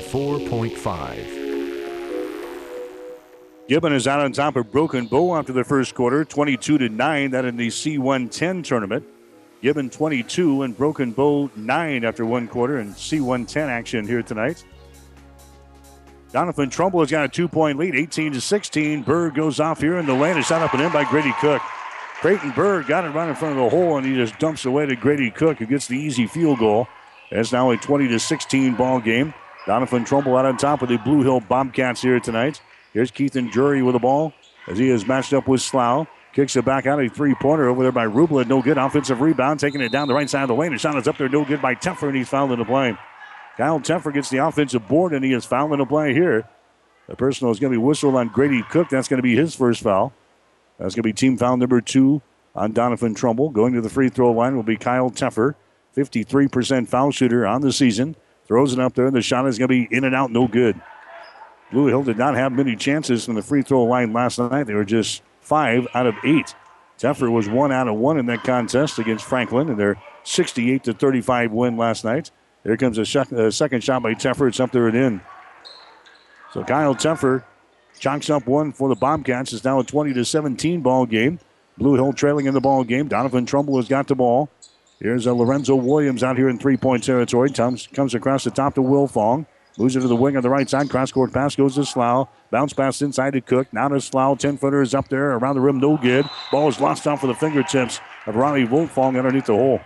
94.5. Gibbon is out on top of Broken Bow after the first quarter, 22-9. That in the C110 tournament. Gibbon 22 and Broken Bow 9 after one quarter in C110 action here tonight. Donovan Trumbull has got a 2-point lead, 18-16. Burr goes off here in the lane. It's shot up and in by Grady Cook. Creighton Burr got it right in front of the hole, and he just dumps away to Grady Cook, who gets the easy field goal. It's now a 20-16 ball game. Donovan Trumbull out on top of the Blue Hill Bobcats here tonight. Here's Keithan Drury with the ball as he is matched up with Slough. Kicks it back out, a three-pointer over there by Rublin. No good. Offensive rebound, taking it down the right side of the lane. The shot is up there, no good by Teffer, and he's fouled in the play. Kyle Teffer gets the offensive board, and he is fouled in the play here. The personal is going to be whistled on Grady Cook. That's going to be his first foul. That's going to be team foul number 2 on Donovan Trumbull. Going to the free throw line will be Kyle Teffer, 53% foul shooter on the season. Throws it up there, and the shot is going to be in and out, no good. Blue Hill did not have many chances from the free throw line last night. They were just 5 out of 8. Teffer was 1 out of 1 in that contest against Franklin in their 68-35 win last night. Here comes a second shot by Teffer. It's up there and in. So Kyle Teffer chalks up one for the Bobcats. It's now a 20-17 ball game. Blue Hill trailing in the ball game. Donovan Trumbull has got the ball. Here's Lorenzo Williams out here in three-point territory. Comes across the top to Wilfong. Moves it to the wing on the right side. Cross-court pass goes to Slough. Bounce pass inside to Cook. Now to Slough. 10-footer is up there. Around the rim, no good. Ball is lost off of the fingertips of Riley Wilfong underneath the hole.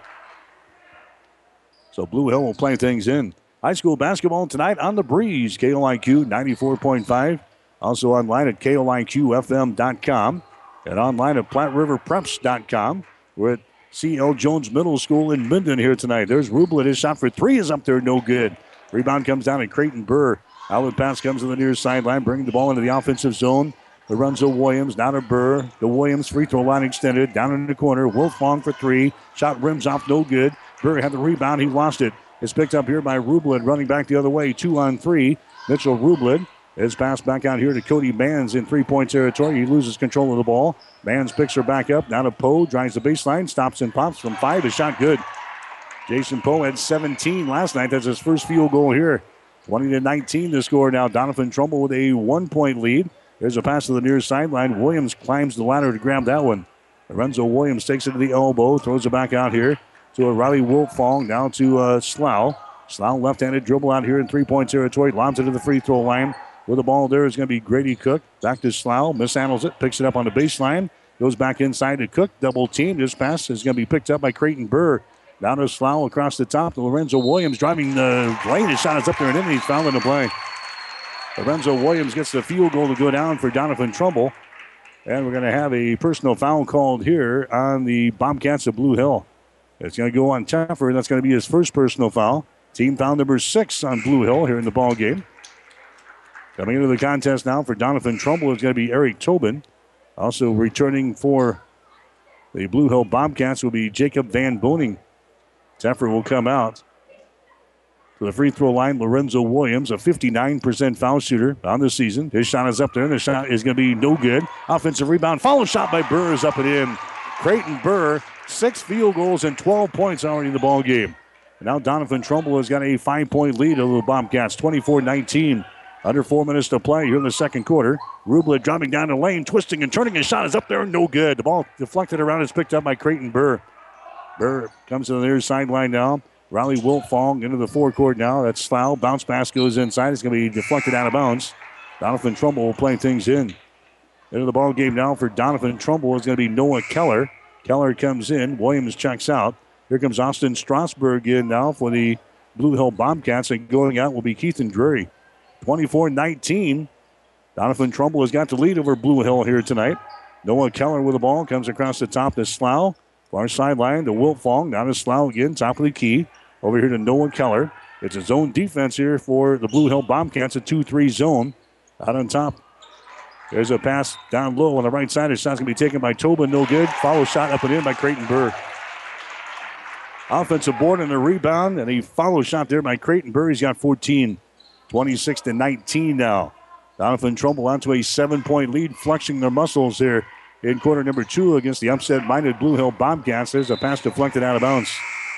So Blue Hill will play things in. High school basketball tonight on the Breeze. KOIQ 94.5. Also online at KOIQFM.com. And online at PlatteRiverPreps.com. We're at C.L. Jones Middle School in Minden here tonight. There's Rublet. His shot for three is up there, no good. Rebound comes down to Creighton Burr. Outlet pass comes to the near sideline, bringing the ball into the offensive zone. Lorenzo Williams, now to Burr. The Williams free throw line extended, down in the corner. Wilfong for three. Shot rims off, no good. Burr had the rebound, he lost it. It's picked up here by Rublet, running back the other way, 2-on-3. Mitchell Rublet is passed back out here to Cody Mans in three-point territory. He loses control of the ball. Mans picks her back up, now to Poe, drives the baseline, stops and pops from 5. His shot good. Jason Poe had 17 last night. That's his first field goal here. 20-19 the score now. Donovan Trumbull with a 1-point lead. There's a pass to the near sideline. Williams climbs the ladder to grab that one. Lorenzo Williams takes it to the elbow, throws it back out here to a Riley Wilfong, down to Slough. Slough left-handed dribble out here in three-point territory. Lobs it to the free throw line. With the ball there is going to be Grady Cook. Back to Slough. Mishandles it. Picks it up on the baseline. Goes back inside to Cook. Double team. This pass is going to be picked up by Creighton Burr. Down to Slough across the top to Lorenzo Williams. Driving the lane. His shot is up there and in. He's fouled in the play. Lorenzo Williams gets the field goal to go down for Donovan Trumbull. And we're going to have a personal foul called here on the Bobcats of Blue Hill. It's going to go on Teffer. That's going to be his first personal foul. Team foul number 6 on Blue Hill here in the ball game. Coming into the contest now for Donovan Trumbull is going to be Eric Tobin. Also returning for the Blue Hill Bobcats will be Jacob Van Boning. Teffer will come out. To the free throw line, Lorenzo Williams, a 59% foul shooter on the season. His shot is up there, and the shot is going to be no good. Offensive rebound, follow shot by Burr is up and in. Creighton Burr, 6 field goals and 12 points already in the ball game. And now Donovan Trumbull has got a 5-point lead over the Bobcats, 24-19. Under 4 minutes to play here in the second quarter. Rublet dropping down the lane, twisting and turning. His shot is up there, no good. The ball deflected around, is picked up by Creighton Burr. Burr comes to the near sideline now. Riley Wilfong into the forecourt now. That's Slough. Bounce pass goes inside. It's going to be deflected out of bounds. Donovan Trumbull will play things in. Into the ball game now for Donovan Trumbull is going to be Noah Keller. Keller comes in. Williams checks out. Here comes Austin Strasburg in now for the Blue Hill Bobcats. And going out will be Keithan Drury. 24-19. Donovan Trumbull has got the lead over Blue Hill here tonight. Noah Keller with the ball. Comes across the top to Slough. Far sideline to Wilfong. Down to Slough again. Top of the key. Over here to Noah Keller. It's a zone defense here for the Blue Hill Bobcats. A 2-3 zone. Out on top. There's a pass down low on the right side. His shot's going to be taken by Tobin. No good. Follow shot up and in by Creighton Burr. Offensive board and a rebound. And a follow shot there by Creighton Burr. He's got 14. 26-19 now. Donovan Trumbull onto a 7-point lead, flexing their muscles here in quarter number 2 against the upset-minded Blue Hill Bobcats. There's a pass deflected out of bounds.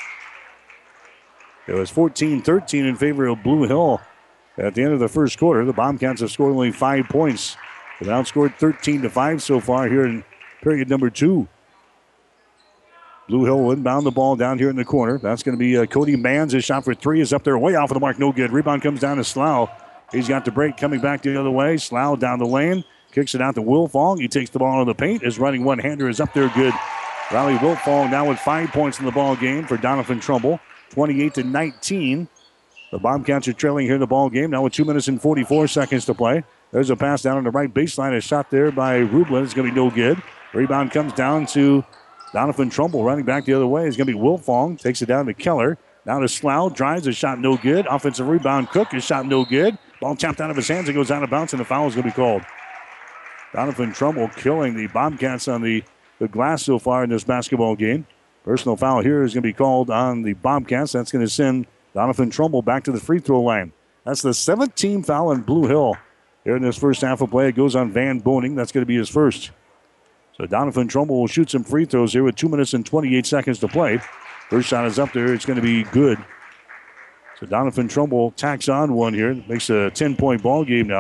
It was 14-13 in favor of Blue Hill at the end of the first quarter. The Bobcats have scored only 5 points. They've outscored 13-5 so far here in period number 2. Blue Hill will inbound the ball down here in the corner. That's going to be Cody Mans. His shot for 3 is up there, way off of the mark, no good. Rebound comes down to Slough. He's got the break coming back the other way. Slough down the lane, kicks it out to Wilfong. He takes the ball out of the paint. His running one-hander is up there, good. Riley Wilfong now with 5 points in the ball game for Donovan Trumbull. 28-19. The Bobcats are trailing here in the ball game now with 2 minutes and 44 seconds to play. There's a pass down on the right baseline. A shot there by Rublet. It's going to be no good. Rebound comes down to Donovan Trumbull. Running back the other way is going to be Wilfong. Takes it down to Keller. Now to Slough. Drives. A shot no good. Offensive rebound. Cook. A shot no good. Ball tapped out of his hands. It goes out of bounds, and the foul is going to be called. Donovan Trumbull killing the Bobcats on the glass so far in this basketball game. Personal foul here is going to be called on the Bobcats. That's going to send Donovan Trumbull back to the free throw line. That's the 17th foul on Blue Hill. Here in this first half of play, it goes on Van Boning. That's going to be his first. So Donovan Trumbull will shoot some free throws here with 2 minutes and 28 seconds to play. First shot is up there. It's going to be good. So Donovan Trumbull tacks on one here. Makes a 10-point ball game now.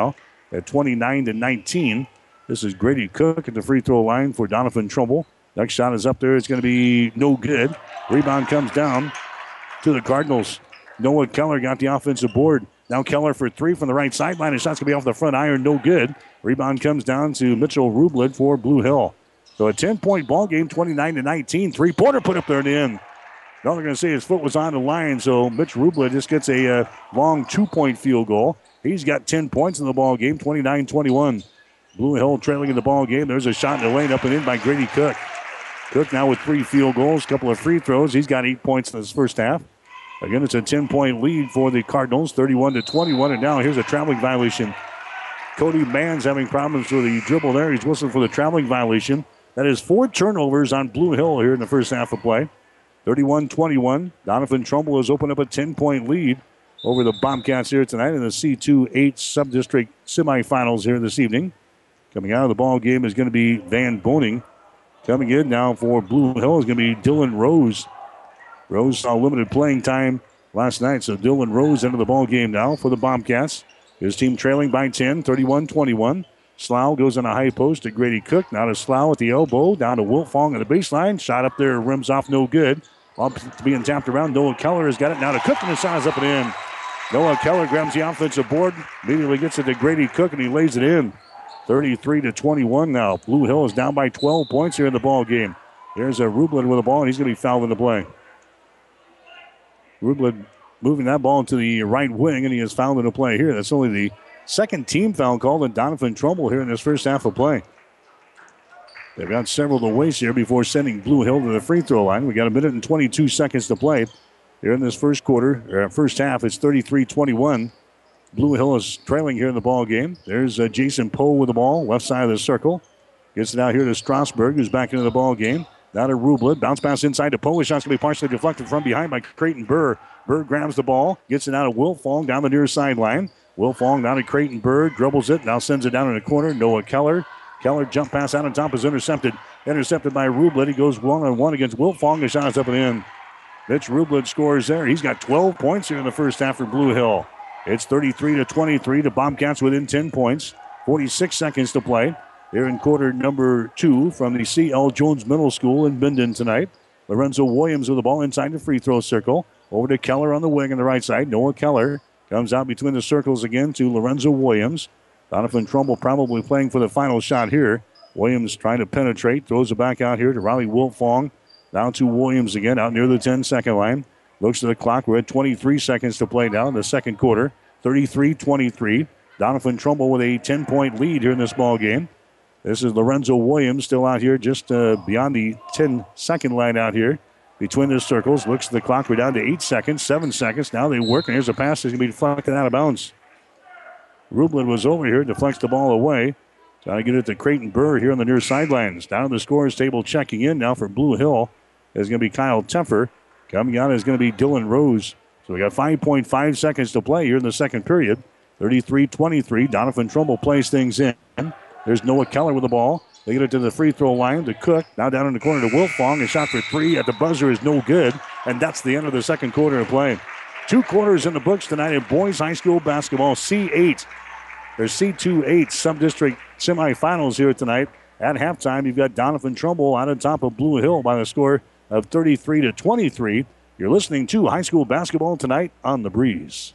at 29-19. This is Grady Cook at the free throw line for Doniphan Trumbull. Next shot is up there. It's going to be no good. Rebound comes down to the Cardinals. Noah Keller got the offensive board. Now Keller for three from the right sideline. His shot's going to be off the front iron. No good. Rebound comes down to Mitchell Rublin for Blue Hill. So a 10-point ball game, 29-19. Three-pointer put up there in the end. All they're going to say his foot was on the line, so Mitch Rublin just gets a long 2-point field goal. He's got 10 points in the ball game, 29-21. Blue Hill trailing in the ball game. There's a shot in the lane up and in by Grady Cook. Cook now with 3 field goals, a couple of free throws. He's got 8 points in this first half. Again, it's a 10-point lead for the Cardinals, 31-21. And now here's a traveling violation. Cody Mann's having problems with the dribble there. He's whistling for the traveling violation. That is 4 turnovers on Blue Hill here in the first half of play. 31-21. Doniphan Trumbull has opened up a 10-point lead over the Bobcats here tonight in the C2-8 sub-district semifinals here this evening. Coming out of the ball game is going to be Van Boning. Coming in now for Blue Hill is going to be Dylan Rose. Rose saw limited playing time last night, so Dylan Rose into the ball game now for the Bobcats. His team trailing by 10, 31-21. Slough goes on a high post to Grady Cook. Now to Slough at the elbow, down to Wiltfong at the baseline. Shot up there, rims off, no good. While being tapped around, Noah Keller has got it. Now to Cook, and his shot is up and in. Noah Keller grabs the offensive board, immediately gets it to Grady Cook, and he lays it in. 33-21 now. Blue Hill is down by 12 points here in the ball game. There's a Rublin with the ball, and he's going to be fouled in the play. Rublin moving that ball to the right wing, and he is fouled in the play here. That's only the second team foul called on Doniphan Trumbull here in this first half of play. They've got several to waste here before sending Blue Hill to the free throw line. We got a minute and 22 seconds to play here in this first quarter, or first half. It's 33-21. Blue Hill is trailing here in the ball game. There's Jason Poe with the ball, left side of the circle. Gets it out here to Strasburg, who's back into the ball game. Now to Rublin. Bounce pass inside to Poe. His shot's going to be partially deflected from behind by Creighton Burr. Burr grabs the ball, gets it out of Wiltfong down the near sideline. Wiltfong down to Creighton Burr, dribbles it, now sends it down in the corner. Noah Keller. Keller jump pass out on top is intercepted. Intercepted by Rublin. He goes 1-on-1 against Wiltfong. The shot is up and in. Mitch Rublin scores there. He's got 12 points here in the first half for Blue Hill. It's 33-23. The Bobcats within 10 points. 46 seconds to play. Here in quarter number 2 from the C.L. Jones Middle School in Minden tonight. Lorenzo Williams with the ball inside the free throw circle. Over to Keller on the wing on the right side. Noah Keller comes out between the circles again to Lorenzo Williams. Doniphan Trumbull probably playing for the final shot here. Williams trying to penetrate. Throws it back out here to Riley Wiltfong. Down to Williams again out near the 10-second line. Looks at the clock. We're at 23 seconds to play now in the second quarter. 33-23. Doniphan Trumbull with a 10-point lead here in this ball game. This is Lorenzo Williams still out here just beyond the 10-second line out here. Between the circles. Looks at the clock. We're down to 8 seconds, 7 seconds. Now they work, and here's a pass that's going to be deflected out of bounds. Rublin was over here, deflects the ball away. Trying to get it to Creighton Burr here on the near sidelines. Down the scorer's table checking in now for Blue Hill is going to be Kyle Teffer. Coming out is going to be Dylan Rose. So we got 5.5 seconds to play here in the second period. 33-23. Doniphan Trumbull plays things in. There's Noah Keller with the ball. They get it to the free throw line to Cook. Now down in the corner to Wiltfong. A shot for 3 at the buzzer is no good. And that's the end of the second quarter of play. 2 quarters in the books tonight in boys high school basketball. C8 or C2-8 sub-district semifinals here tonight. At halftime, you've got Doniphan Trumbull out on top of Blue Hill by the score of 33-23. You're listening to high school basketball tonight on The Breeze.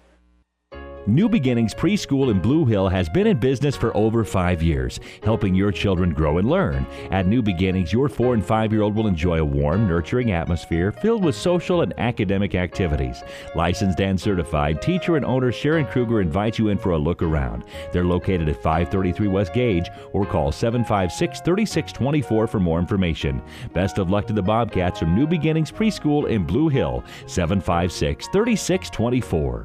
New Beginnings Preschool in Blue Hill has been in business for over 5 years, helping your children grow and learn. At New Beginnings, your 4- and 5-year-old will enjoy a warm, nurturing atmosphere filled with social and academic activities. Licensed and certified, teacher and owner Sharon Kruger invites you in for a look around. They're located at 533 West Gage, or call 756-3624 for more information. Best of luck to the Bobcats from New Beginnings Preschool in Blue Hill, 756-3624.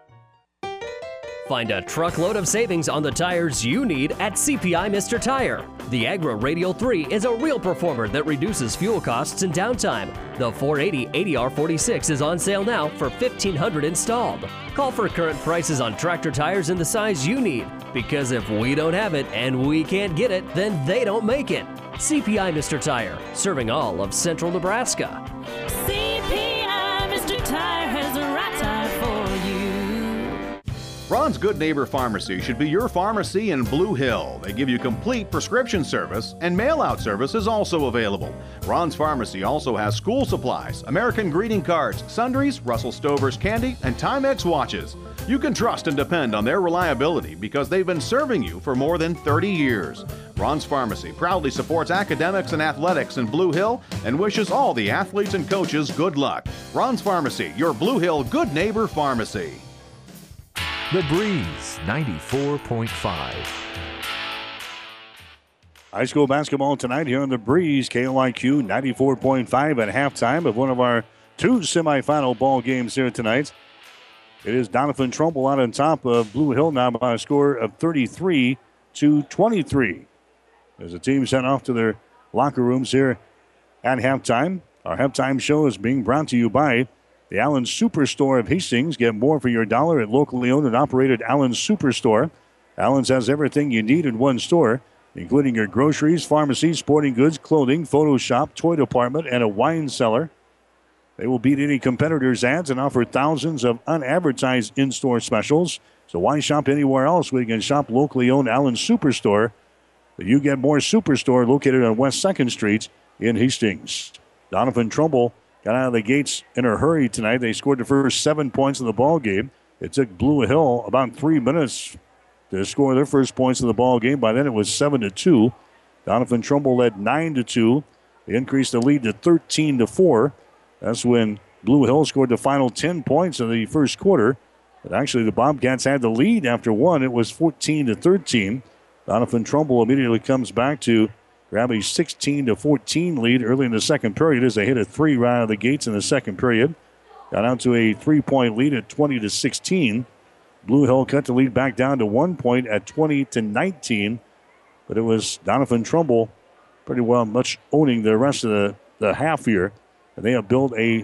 Find a truckload of savings on the tires you need at CPI Mr. Tire. The Agra Radial 3 is a real performer that reduces fuel costs and downtime. The 480 80R46 is on sale now for $1,500 installed. Call for current prices on tractor tires in the size you need, because if we don't have it and we can't get it, then they don't make it. CPI Mr. Tire, serving all of central Nebraska. CPI Mr. Tire has the right tire for you. Ron's Good Neighbor Pharmacy should be your pharmacy in Blue Hill. They give you complete prescription service, and mail-out service is also available. Ron's Pharmacy also has school supplies, American greeting cards, sundries, Russell Stover's candy, and Timex watches. You can trust and depend on their reliability because they've been serving you for more than 30 years. Ron's Pharmacy proudly supports academics and athletics in Blue Hill and wishes all the athletes and coaches good luck. Ron's Pharmacy, your Blue Hill Good Neighbor Pharmacy. The Breeze 94.5. High school basketball tonight here on The Breeze. KOIQ 94.5 at halftime of one of our two semifinal ball games here tonight. It is Doniphan Trumbull out on top of Blue Hill now by a score of 33-23. As the teams head off to their locker rooms here at halftime. Our halftime show is being brought to you by the Allen Superstore of Hastings. Get more for your dollar at locally owned and operated Allen Superstore. Allen's has everything you need in one store, including your groceries, pharmacy, sporting goods, clothing, photo shop, toy department, and a wine cellar. They will beat any competitor's ads and offer thousands of unadvertised in-store specials. So why shop anywhere else when you can shop locally owned Allen Superstore? The You Get More Superstore located on West 2nd Street in Hastings. Doniphan Trumbull got out of the gates in a hurry tonight. They scored the first 7 points of the ball game. It took Blue Hill about 3 minutes to score their first points of the ball game. By then it was 7-2. Doniphan Trumbull led 9-2. They increased the lead to 13-4. That's when Blue Hill scored the final 10 points in the first quarter. But actually the Bobcats had the lead after one. It was 14-13. Doniphan Trumbull immediately comes back to grab a 16-14 lead early in the second period as they hit a three right out of the gates in the second period. Got out to a 3-point lead at 20-16. Blue Hill cut the lead back down to 1 point at 20-19. But it was Doniphan Trumbull pretty well much owning the rest of the half here. And they have built a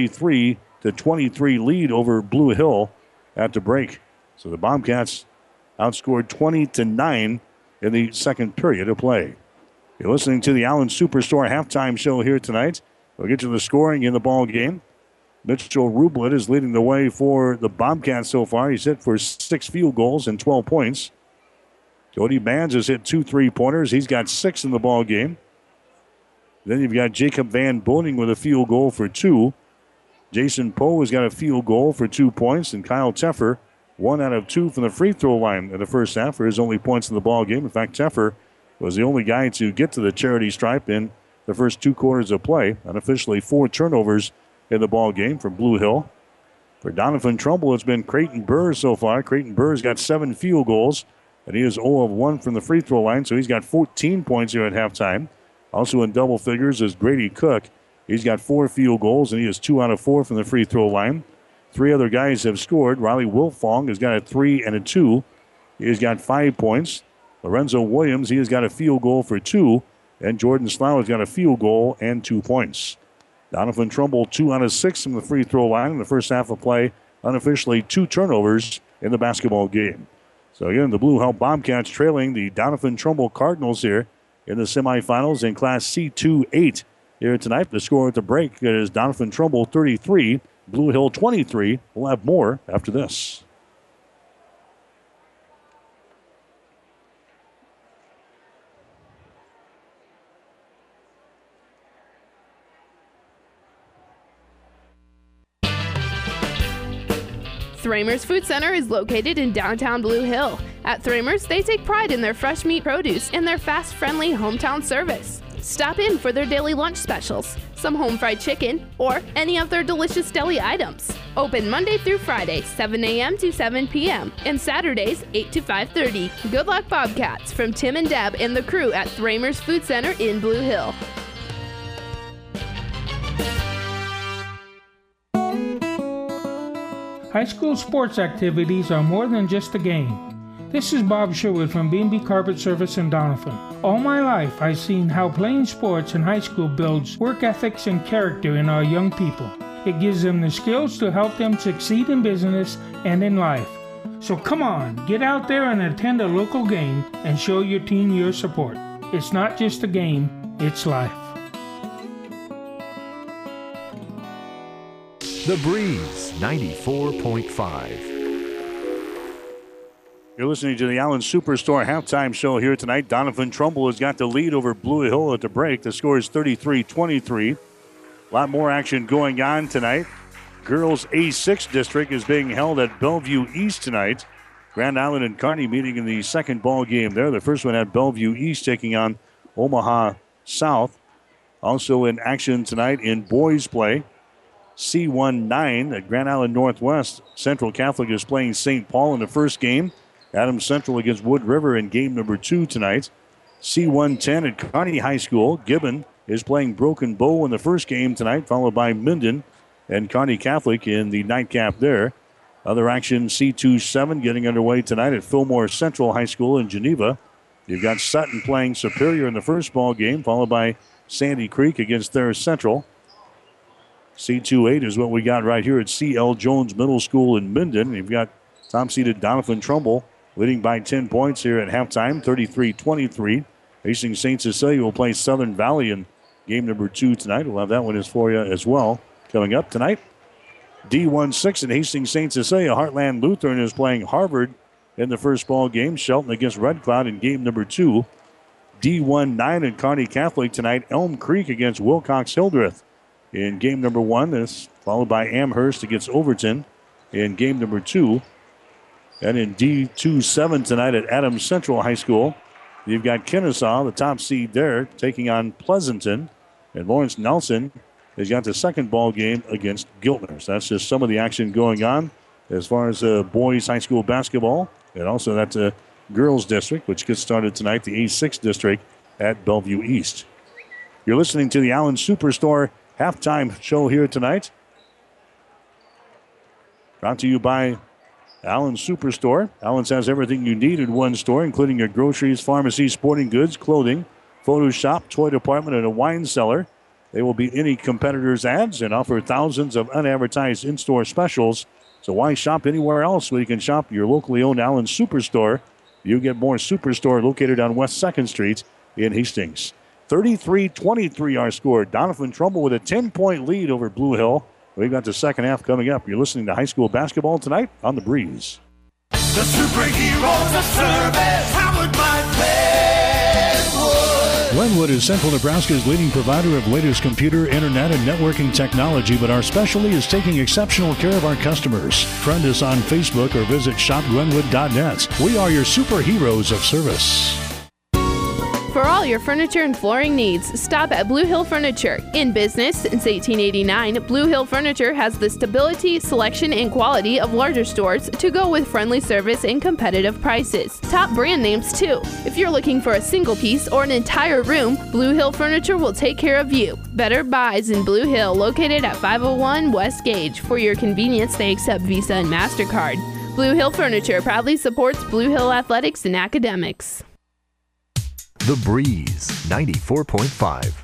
33-23 lead over Blue Hill at the break. So the Bobcats outscored 20-9 in the second period of play. You're listening to the Allen Superstore halftime show here tonight. We'll get to the scoring in the ball game. Mitchell Rublet is leading the way for the Bobcats so far. He's hit for 6 field goals and 12 points. Cody Bands has hit 2 3-pointers. He's got 6 in the ball game. Then you've got Jacob Van Boning with a field goal for 2. Jason Poe has got a field goal for 2 points. And Kyle Teffer, 1 out of 2 from the free throw line in the first half for his only points in the ball game. In fact, Teffer was the only guy to get to the charity stripe in the first 2 quarters of play. Unofficially 4 turnovers in the ball game from Blue Hill. For Doniphan Trumbull, it's been Creighton Burr so far. Creighton Burr's got 7 field goals, and he is 0 of 1 from the free throw line, so he's got 14 points here at halftime. Also in double figures is Grady Cook. He's got 4 field goals, and he is 2 out of 4 from the free throw line. 3 other guys have scored. Riley Wilfong has got a 3 and a 2. He has got 5 points. Lorenzo Williams, he has got a field goal for 2. And Jordan Slough has got a field goal and 2 points. Doniphan Trumbull, 2 out of 6 from the free throw line in the first half of play. Unofficially 2 turnovers in the basketball game. So again, the Blue Hill Bobcats trailing the Doniphan Trumbull Cardinals here in the semifinals in Class C2-8 here tonight. The score at the break is Doniphan Trumbull 33, Blue Hill 23. We'll have more after this. Thramer's Food Center is located in downtown Blue Hill. At Thramer's, they take pride in their fresh meat produce and their fast, friendly hometown service. Stop in for their daily lunch specials, some home fried chicken, or any of their delicious deli items. Open Monday through Friday, 7 a.m. to 7 p.m., and Saturdays, 8 to 5:30. Good luck, Bobcats, from Tim and Deb and the crew at Thramer's Food Center in Blue Hill. High school sports activities are more than just a game. This is Bob Sherwood from B&B Carpet Service in Doniphan. All my life, I've seen how playing sports in high school builds work ethics and character in our young people. It gives them the skills to help them succeed in business and in life. So come on, get out there and attend a local game and show your team your support. It's not just a game, it's life. The Breeze 94.5. You're listening to the Allen Superstore halftime show here tonight. Donovan Trumbull has got the lead over Blue Hill at the break. The score is 33-23. A lot more action going on tonight. Girls A6 district is being held at Bellevue East tonight. Grand Island and Kearney meeting in the second ball game there. The first one at Bellevue East taking on Omaha South. Also in action tonight in boys play. C19 at Grand Island Northwest. Central Catholic is playing St. Paul in the first game. Adams Central against Wood River in game number 2 tonight. C110 at Kearney High School. Gibbon is playing Broken Bow in the first game tonight, followed by Minden and Kearney Catholic in the nightcap there. Other action, C27 getting underway tonight at Fillmore Central High School in Geneva. You've got Sutton playing Superior in the first ball game, followed by Sandy Creek against Thayer Central. C28 is what we got right here at C.L. Jones Middle School in Minden. You've got top-seeded Donovan Trumbull leading by 10 points here at halftime, 33-23. Hastings St. Cecilia will play Southern Valley in game number 2 tonight. We'll have that one for you as well coming up tonight. D16 at Hastings St. Cecilia. Heartland Lutheran is playing Harvard in the first ball game. Shelton against Red Cloud in game number 2. D19 at Kearney Catholic tonight. Elm Creek against Wilcox Hildreth in game number 1. This followed by Amherst against Overton in game number 2. And in D27 tonight at Adams Central High School, you've got Kennesaw, the top seed there, taking on Pleasanton. And Lawrence Nelson has got the second ball game against Giltner. So that's just some of the action going on as far as boys high school basketball. And also that girls district, which gets started tonight, the A6 district at Bellevue East. You're listening to the Allen Superstore halftime show here tonight. Brought to you by Allen Superstore. Allen's has everything you need in one store, including your groceries, pharmacy, sporting goods, clothing, photo shop, toy department, and a wine cellar. They will beat any competitor's ads and offer thousands of unadvertised in-store specials. So why shop anywhere else when you can shop your locally owned Allen Superstore? You get more Superstore located on West 2nd Street in Hastings. 33-23 our score. Donovan Trumbull with a 10-point lead over Blue Hill. We've got the second half coming up. You're listening to high school basketball tonight on The Breeze. The superheroes of service, powered by Glenwood. Glenwood is Central Nebraska's leading provider of latest computer, internet, and networking technology, but our specialty is taking exceptional care of our customers. Friend us on Facebook or visit shopglenwood.net. We are your superheroes of service. For all your furniture and flooring needs, stop at Blue Hill Furniture. In business since 1889, Blue Hill Furniture has the stability, selection, and quality of larger stores to go with friendly service and competitive prices. Top brand names too. If you're looking for a single piece or an entire room, Blue Hill Furniture will take care of you. Better Buys in Blue Hill, located at 501 West Gage. For your convenience, they accept Visa and MasterCard. Blue Hill Furniture proudly supports Blue Hill athletics and academics. The Breeze 94.5.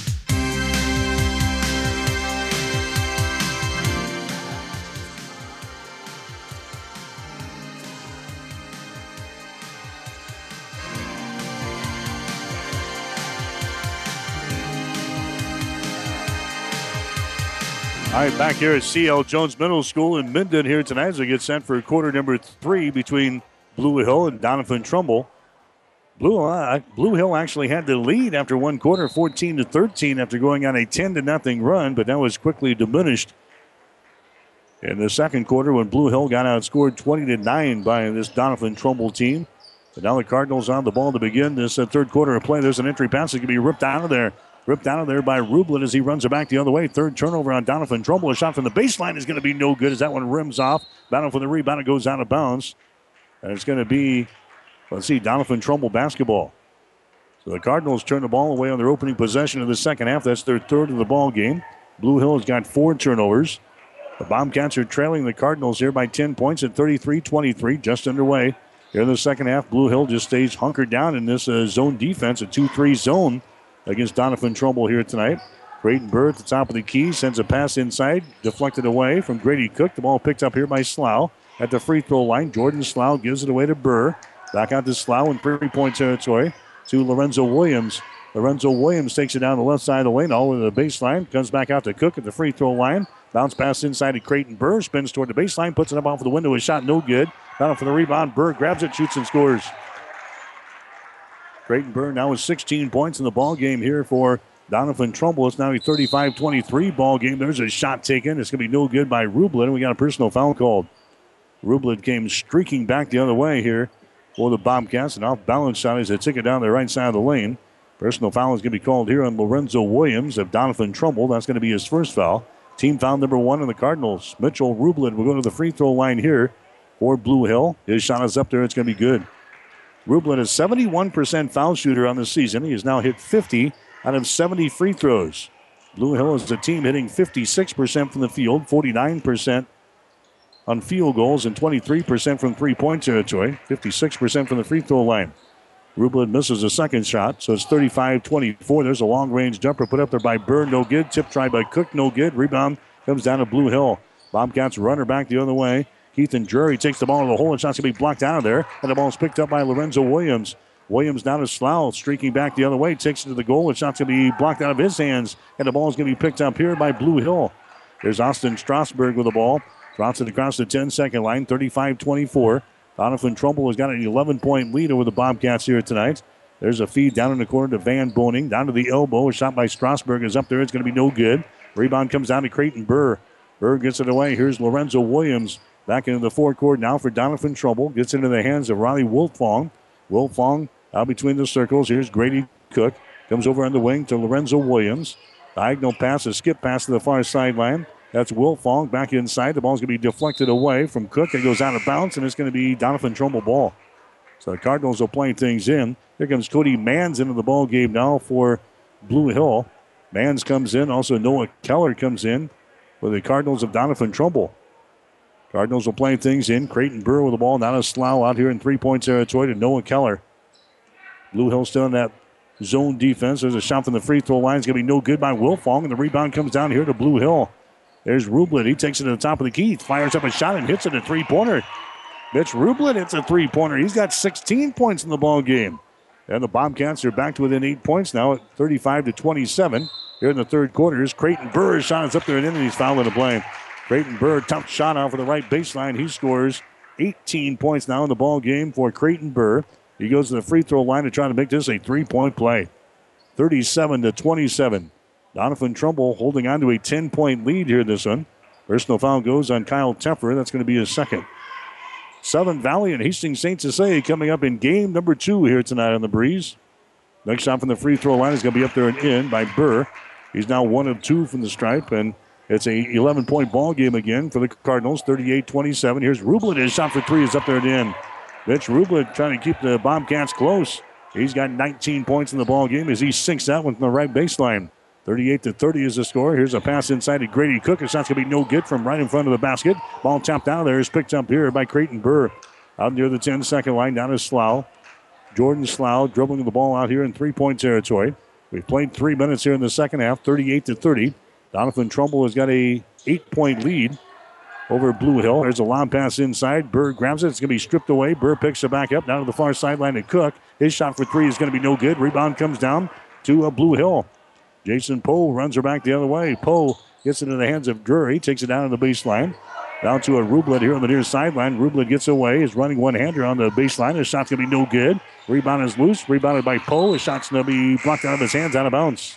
All right, back here at C.L. Jones Middle School in Minden here tonight as we get set for quarter number 3 between Blue Hill and Donovan Trumbull. Blue Hill actually had the lead after one quarter, 14-13, after going on a 10-0 run, but that was quickly diminished in the second quarter when Blue Hill got outscored 20-9 by this Donovan Trumbull team. But now the Cardinals on the ball to begin this third quarter of play. There's an entry pass that can be ripped out of there. Ripped out of there by Rublin as he runs it back the other way. Third turnover on Donovan Trumbull. A shot from the baseline is going to be no good as that one rims off. Battle for the rebound. It goes out of bounds. And it's going to be, let's see, Donovan Trumbull basketball. So the Cardinals turn the ball away on their opening possession of the second half. That's their third of the ball game. Blue Hill has got 4 turnovers. The Bobcats are trailing the Cardinals here by 10 points at 33-23, just underway. Here in the second half, Blue Hill just stays hunkered down in this zone defense, a 2-3 zone against Donovan Trumbull here tonight. Creighton Burr at the top of the key, sends a pass inside, deflected away from Grady Cook. The ball picked up here by Slough at the free throw line. Jordan Slough gives it away to Burr. Back out to Slough in three-point territory to Lorenzo Williams. Lorenzo Williams takes it down the left side of the lane, all over the baseline. Comes back out to Cook at the free throw line. Bounce pass inside to Creighton Burr. Spins toward the baseline, puts it up off the window. A shot no good. Down for the rebound. Burr grabs it, shoots and scores. Creighton Burr now with 16 points in the ball game here for Donovan Trumbull. It's now a 35-23 ball game. There's a shot taken. It's going to be no good by Rublin, and we got a personal foul called. Rublin came streaking back the other way here for the Bobcats. An off-balance shot as they took it down the right side of the lane. Personal foul is going to be called here on Lorenzo Williams of Donovan Trumbull. That's going to be his first foul. Team foul number 1 on the Cardinals. Mitchell Rublin will go to the free throw line here for Blue Hill. His shot is up there. It's going to be good. Rublin is 71% foul shooter on the season. He has now hit 50 out of 70 free throws. Blue Hill is a team hitting 56% from the field, 49% on field goals, and 23% from three-point territory, 56% from the free throw line. Rublin misses a second shot, so it's 35-24. There's a long-range jumper put up there by Burr, no good. Tip tried by Cook, no good. Rebound comes down to Blue Hill. Bobcats runner back the other way. Ethan Drury takes the ball to the hole, and shot's going to be blocked out of there. And the ball's picked up by Lorenzo Williams. Williams down to Slough, streaking back the other way, takes it to the goal, and shot's going to be blocked out of his hands. And the ball's going to be picked up here by Blue Hill. There's Austin Strasburg with the ball. Drops it across the 10-second line, 35-24. Donovan Trumbull has got an 11-point lead over the Bobcats here tonight. There's a feed down in the corner to Van Boning. Down to the elbow. A shot by Strasburg is up there. It's going to be no good. Rebound comes down to Creighton Burr. Burr gets it away. Here's Lorenzo Williams back into the forecourt now for Donovan Trumbull. Gets into the hands of Riley Wiltfong. Wiltfong out between the circles. Here's Grady Cook. Comes over on the wing to Lorenzo Williams. Diagonal pass, a skip pass to the far sideline. That's Wiltfong back inside. The ball's going to be deflected away from Cook. It goes out of bounds, and it's going to be Donovan Trumbull ball. So the Cardinals will play things in. Here comes Cody Manns into the ball game now for Blue Hill. Manns comes in. Also Noah Keller comes in for the Cardinals of Donovan Trumbull. Cardinals will play things in. Creighton Burr with the ball. Now to Slough out here in three-point territory to Noah Keller. Blue Hill still in that zone defense. There's a shot from the free throw line. It's going to be no good by Wiltfong, and the rebound comes down here to Blue Hill. There's Rublin. He takes it to the top of the key. Fires up a shot and hits it a three-pointer. Mitch Rublin hits a three-pointer. He's got 16 points in the ball game. And the Bobcats are back to within 8 points now at 35-27. Here in the third quarter, here's Creighton Burr. His shot is up there and in, and he's fouled in the play. Creighton Burr, tough shot out for the right baseline. He scores 18 points now in the ball game for Creighton Burr. He goes to the free throw line to try to make this a three-point play. 37-27. Donovan Trumbull holding on to a 10-point lead here this one. Personal foul goes on Kyle Teffer. That's going to be his second. Southern Valley and Hastings St. Cecilia coming up in game number 2 here tonight on the Breeze. Next shot from the free throw line is going to be up there and in by Burr. He's now 1 of 2 from the stripe, and it's a 11-point ball game again for the Cardinals, 38-27. Here's Rublin. His shot for 3 is up there and in. Mitch Rublin trying to keep the Bobcats close. He's got 19 points in the ball game as he sinks that one from the right baseline. 38-30 is the score. Here's a pass inside to Grady Cook. His shot's going to be no good from right in front of the basket. Ball tapped out of there is picked up here by Creighton Burr. Out near the 10-second line down to Slough. Jordan Slough dribbling the ball out here in three-point territory. We've played 3 minutes here in the second half, 38-30. Donovan Trumbull has got a 8-point lead over Blue Hill. There's a long pass inside. Burr grabs it. It's going to be stripped away. Burr picks it back up down to the far sideline to Cook. His shot for 3 is going to be no good. Rebound comes down to Blue Hill. Jason Poe runs her back the other way. Poe gets it into the hands of Drury. Takes it down to the baseline. Down to a Rublin here on the near sideline. Rublin gets away. Is running one-hander on the baseline. His shot's going to be no good. Rebound is loose. Rebounded by Poe. His shot's going to be blocked out of his hands, out of bounds.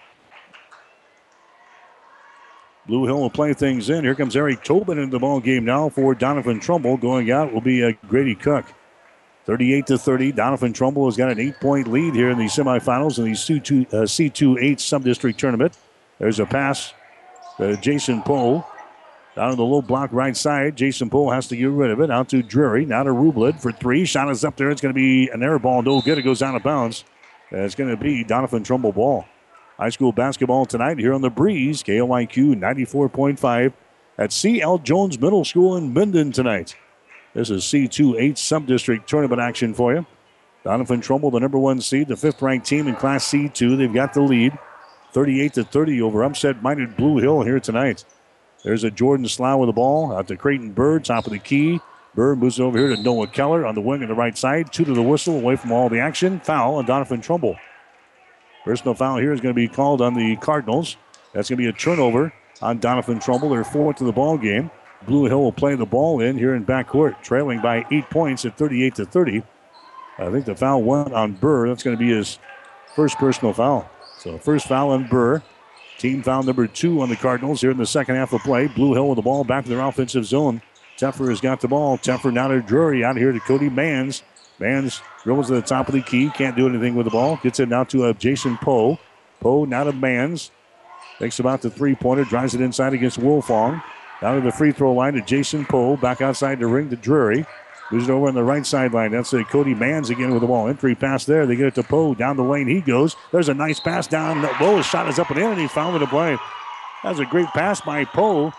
Blue Hill will play things in. Here comes Eric Tobin into the ball game now for Donovan Trumbull. Going out will be Grady Cook. 38-30. Donovan Trumbull has got an 8-point lead here in the semifinals in the C2-8 sub-district tournament. There's a pass to Jason Poe. Down to the low block right side. Jason Poe has to get rid of it. Out to Drury. Now to Rublin for 3. Shot is up there. It's going to be an air ball. No good. It goes out of bounds. It's going to be Donovan Trumbull ball. High school basketball tonight here on the Breeze. KLIQ 94.5 at C.L. Jones Middle School in Minden tonight. This is C2-8 sub-district tournament action for you. Donovan Trumbull, the number 1 seed, the 5th-ranked team in Class C2. They've got the lead, 38-30 over upset-minded Blue Hill here tonight. There's a Jordan Slough with the ball out to Creighton Burr, top of the key. Burr moves over here to Noah Keller on the wing on the right side. 2 to the whistle, away from all the action. Foul on Donovan Trumbull. Personal foul here is going to be called on the Cardinals. That's going to be a turnover on Donovan Trumbull, their 4th of the ball game. Blue Hill will play the ball in here in backcourt, trailing by 8 points at 38-30. I think the foul went on Burr. That's going to be his first personal foul. So first foul on Burr. Team foul number 2 on the Cardinals here in the second half of play. Blue Hill with the ball back to their offensive zone. Teffer has got the ball. Teffer now to Drury. Out here to Cody Manns. Manns dribbles to the top of the key. Can't do anything with the ball. Gets it now to Jason Poe. Poe now to Manns. Thinks about the three-pointer. Drives it inside against Wolfong. Down to the free throw line to Jason Poe. Back outside the ring to Drury. Moves it over on the right sideline. That's Cody Manns again with the ball. Entry pass there. They get it to Poe. Down the lane he goes. There's a nice pass down low. His shot is up and in, and he's fouled in the play. That's a great pass by Poe.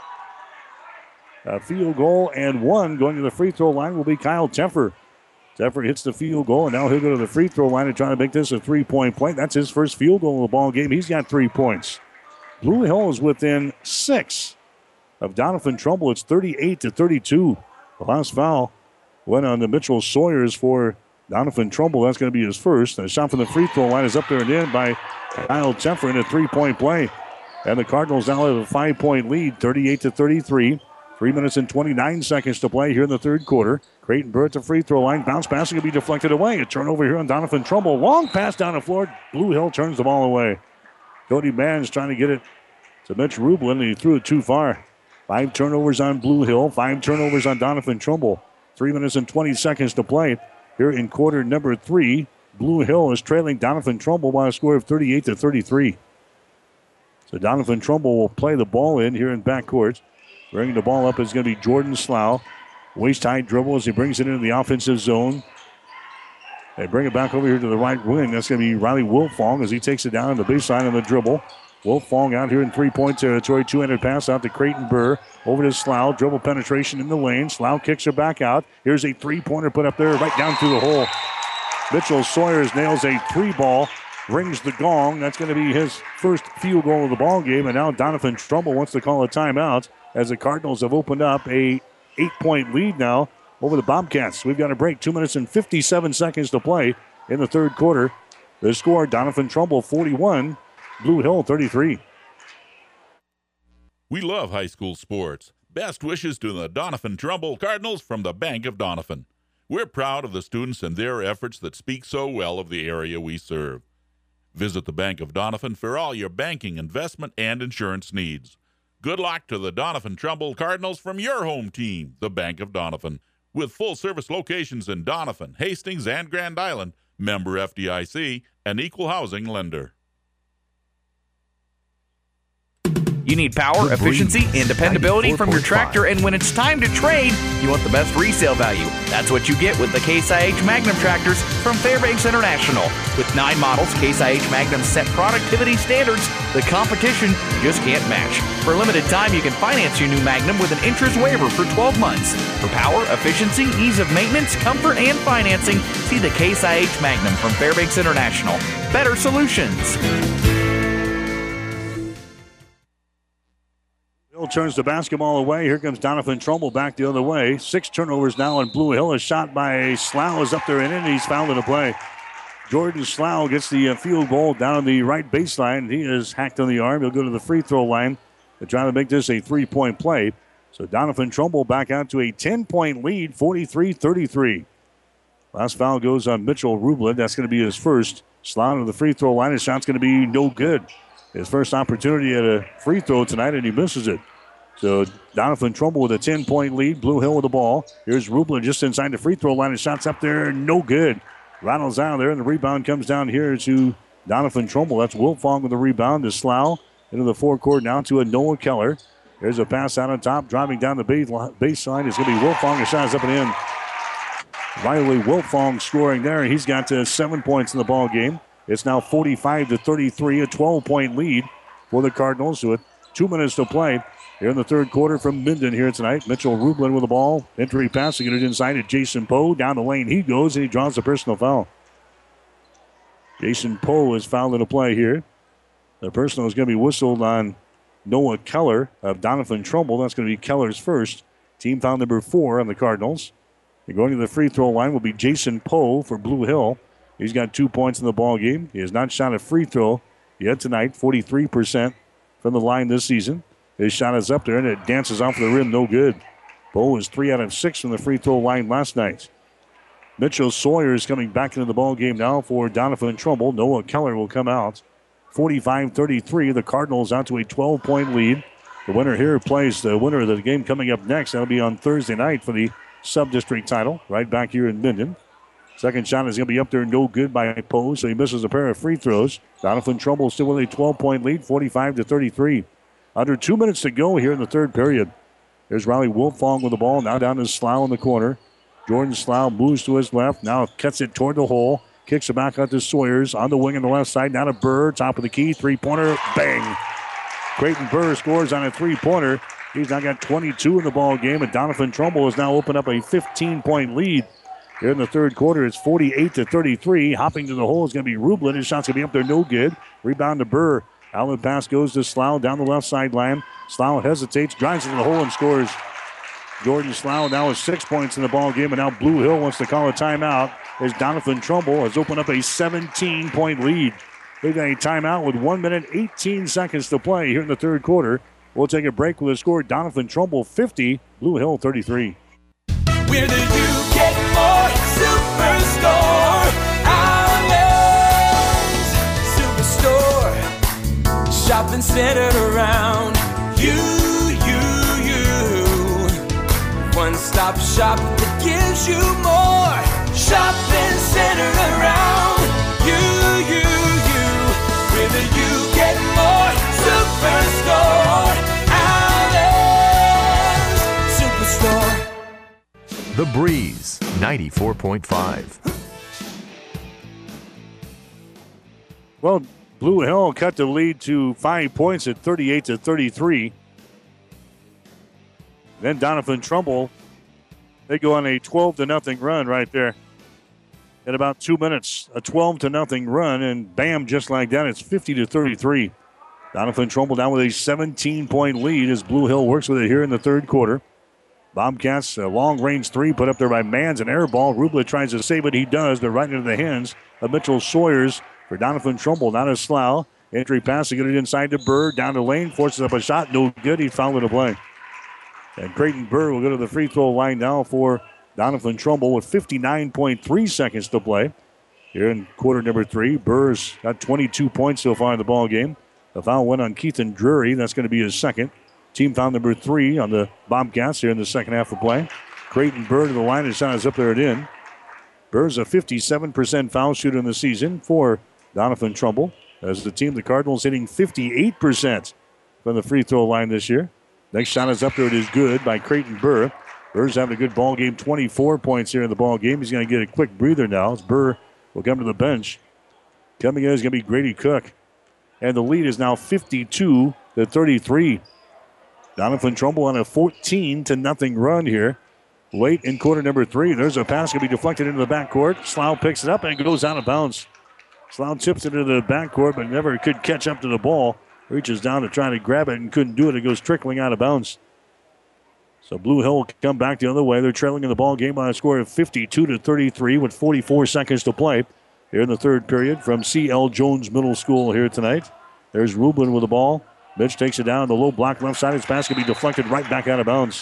A field goal and one. Going to the free throw line will be Kyle Teffer. Teffer hits the field goal, and now he'll go to the free throw line and try to make this a three-point play. That's his first field goal of the ball game. He's got 3 points. Blue Hill is within 6 of Doniphan Trumbull. It's 38-32. The last foul went on to Mitchell Sawyers for Doniphan Trumbull. That's going to be his first. And a shot from the free throw line is up there and in by Kyle Teffer in a 3-point play. And the Cardinals now have a 5-point lead, 38-33. 3 minutes and 29 seconds to play here in the third quarter. Creighton Burr at the free throw line. Bounce pass will be deflected away. A turnover here on Doniphan Trumbull. Long pass down the floor. Blue Hill turns the ball away. Cody Manns trying to get it to Mitch Rublin, and he threw it too far. 5 turnovers on Blue Hill. 5 turnovers on Doniphan Trumbull. 3 minutes and 20 seconds to play here in quarter number 3. Blue Hill is trailing Doniphan Trumbull by a score of 38-33. So Doniphan Trumbull will play the ball in here in backcourt. Bringing the ball up is going to be Jordan Slough. Waist-high dribble as he brings it into the offensive zone. They bring it back over here to the right wing. That's going to be Riley Wilfong as he takes it down on the baseline on the dribble. Wilfong out here in three-point territory. Two-handed pass out to Creighton Burr. Over to Slough. Dribble penetration in the lane. Slough kicks her back out. Here's a three-pointer put up there right down through the hole. Mitchell Sawyers nails a 3-ball. Rings the gong. That's going to be his first field goal of the ball game. And now Doniphan Trumbull wants to call a timeout as the Cardinals have opened up a 8-point lead now over the Bobcats. We've got a break. 2 minutes and 57 seconds to play in the third quarter. The score, Doniphan Trumbull 41, Blue Hill 33. We love high school sports. Best wishes to the Doniphan Trumbull Cardinals from the Bank of Doniphan. We're proud of the students and their efforts that speak so well of the area we serve. Visit the Bank of Doniphan for all your banking, investment, and insurance needs. Good luck to the Doniphan Trumbull Cardinals from your home team, the Bank of Doniphan. With full-service locations in Doniphan, Hastings, and Grand Island, member FDIC, an equal housing lender. You need power, efficiency, and dependability from your tractor, and when it's time to trade, you want the best resale value. That's what you get with the Case IH Magnum tractors from Fairbanks International. With 9 models, Case IH Magnum set productivity standards the competition just can't match. For a limited time, you can finance your new Magnum with an interest waiver for 12 months. For power, efficiency, ease of maintenance, comfort, and financing, see the Case IH Magnum from Fairbanks International. Better solutions. Hill turns the basketball away. Here comes Doniphan Trumbull back the other way. 6 turnovers now on Blue Hill. A shot by Slough is up there and in. He's fouled in the play. Jordan Slough gets the field goal down on the right baseline. He is hacked on the arm. He'll go to the free throw line to try to make this a 3-point play. So Doniphan Trumbull back out to a 10-point lead, 43-33. Last foul goes on Mitchell Rublin. That's going to be his first. Slough to the free throw line. His shot's going to be no good. His first opportunity at a free throw tonight, and he misses it. So Doniphan Trumbull with a 10-point lead. Blue Hill with the ball. Here's Rublin just inside the free throw line. His shot's up there, no good. Rattles out of there, and the rebound comes down here to Doniphan Trumbull. That's Wilfong with the rebound to Slough. Into the forecourt now to a Noah Keller. There's a pass out on top. Driving down the baseline is going to be Wilfong. His shot is up and in. Riley Wilfong scoring there. He's got 7 points in the ball game. It's now 45-33, a 12-point lead for the Cardinals with 2 minutes to play here in the third quarter from Minden here tonight. Mitchell Rublin with the ball. Entry pass to get it inside to Jason Poe. Down the lane he goes, and he draws a personal foul. Jason Poe is fouled in the play here. The personal is going to be whistled on Noah Keller of Doniphan Trumbull. That's going to be Keller's first. Team foul number 4 on the Cardinals. And going to the free throw line will be Jason Poe for Blue Hill. He's got 2 points in the ball game. He has not shot a free throw yet tonight. 43% from the line this season. His shot is up there, and it dances off the rim. No good. Poe was 3 out of 6 from the free throw line last night. Mitchell Sawyer is coming back into the ball game now for Doniphan Trumbull. Noah Keller will come out. 45-33. The Cardinals out to a 12-point lead. The winner here plays the winner of the game coming up next. That'll be on Thursday night for the sub-district title, right back here in Minden. Second shot is going to be up there, no good by Poe, so he misses a pair of free throws. Doniphan Trumbull still with a 12-point lead, 45-33. Under 2 minutes to go here in the third period. There's Riley Wiltfong with the ball, now down to Slough in the corner. Jordan Slough moves to his left, now cuts it toward the hole. Kicks it back out to Sawyers on the wing on the left side. Now to Burr, top of the key, three-pointer, bang. Creighton Burr scores on a three-pointer. He's now got 22 in the ball game, and Doniphan Trumbull has now opened up a 15-point lead. Here in the third quarter, it's 48-33. Hopping to the hole is going to be Rublin. His shot's going to be up there, no good. Rebound to Burr. Outlet pass goes to Slough down the left sideline. Slough hesitates, drives into the hole, and scores. Jordan Slough now has 6 points in the ball game, and now Blue Hill wants to call a timeout as Doniphan Trumbull has opened up a 17-point lead. They've got a timeout with 1 minute, 18 seconds to play here in the third quarter. We'll take a break with a score. Doniphan Trumbull 50, Blue Hill 33. Where do you get more? Superstore. Allen's Superstore. Shopping centered around you. One-stop shop that gives you more. Shopping centered around you. Where do you get more? Superstore. Allen's Superstore. The Breeze 94.5. Well, Blue Hill cut the lead to 5 points at 38-33. Then Doniphan Trumbull, they go on a 12-0 run right there. In about 2 minutes, a 12-0 run, and bam, just like that, it's 50-33. Doniphan Trumbull down with a 17-point lead as Blue Hill works with it here in the third quarter. Bobcats, a long-range three put up there by Manns, an air ball. Rubla tries to save it. He does. They're right into the hands of Mitchell Sawyers for Doniphan Trumbull. Now to Slough. Entry pass to get it inside to Burr. Down to Lane. Forces up a shot. No good. He fouled it to play. And Creighton Burr will go to the free throw line now for Doniphan Trumbull with 59.3 seconds to play. Here in quarter number 3, Burr's got 22 points so far in the ball game. The foul went on Keithan Drury. That's going to be his second. Team foul number 3 on the Bobcats here in the second half of play. Creighton Burr to the line. His shot is up there and in. Burr's a 57% foul shooter in the season for Doniphan Trumbull. As the team, the Cardinals hitting 58% from the free throw line this year. Next shot is up there. It is good by Creighton Burr. Burr's having a good ball game. 24 points here in the ball game. He's going to get a quick breather now as Burr will come to the bench. Coming in is going to be Grady Cook. And the lead is now 52-33. Doniphan Trumbull on a 14-0 run here. Late in quarter number 3. There's a pass going to be deflected into the backcourt. Slough picks it up and it goes out of bounds. Slough tips it into the backcourt but never could catch up to the ball. Reaches down to try to grab it and couldn't do it. It goes trickling out of bounds. So Blue Hill will come back the other way. They're trailing in the ball game by a score of 52-33 with 44 seconds to play here in the third period from C.L. Jones Middle School here tonight. There's Rublin with the ball. Mitch takes it down the low block left side. His pass can be deflected right back out of bounds.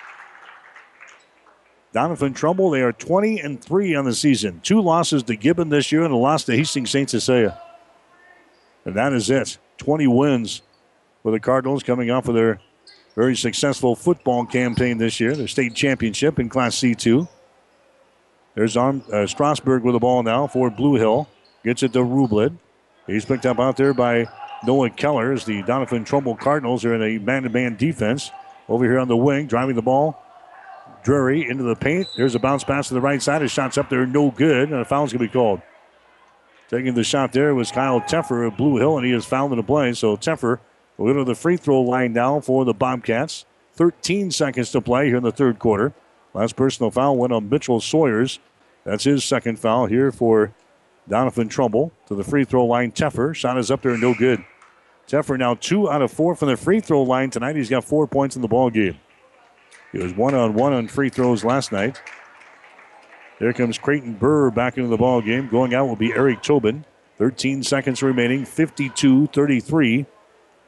Doniphan Trumbull, they are 20-3 on the season. 2 losses to Gibbon this year and a loss to Hastings St. Cecilia. And that is it. 20 wins for the Cardinals coming off of their very successful football campaign this year, their state championship in Class C2. There's Strasburg with the ball now for Blue Hill. Gets it to Rublin. He's picked up out there by Noah Keller as the Doniphan Trumbull Cardinals are in a man-to-man defense. Over here on the wing, driving the ball. Drury into the paint. There's a bounce pass to the right side. His shot's up there, no good, and a foul's going to be called. Taking the shot there was Kyle Teffer of Blue Hill, and he is fouled in the play. So Teffer will go to the free throw line now for the Bobcats. 13 seconds to play here in the third quarter. Last personal foul went on Mitchell Sawyers. That's his second foul here for Doniphan Trumbull. To the free throw line, Teffer. Shot is up there, no good. Teffer now 2 out of 4 from the free throw line tonight. He's got 4 points in the ball game. He was 1-on-1 on free throws last night. There comes Creighton Burr back into the ball game. Going out will be Eric Tobin. 13 seconds remaining, 52-33.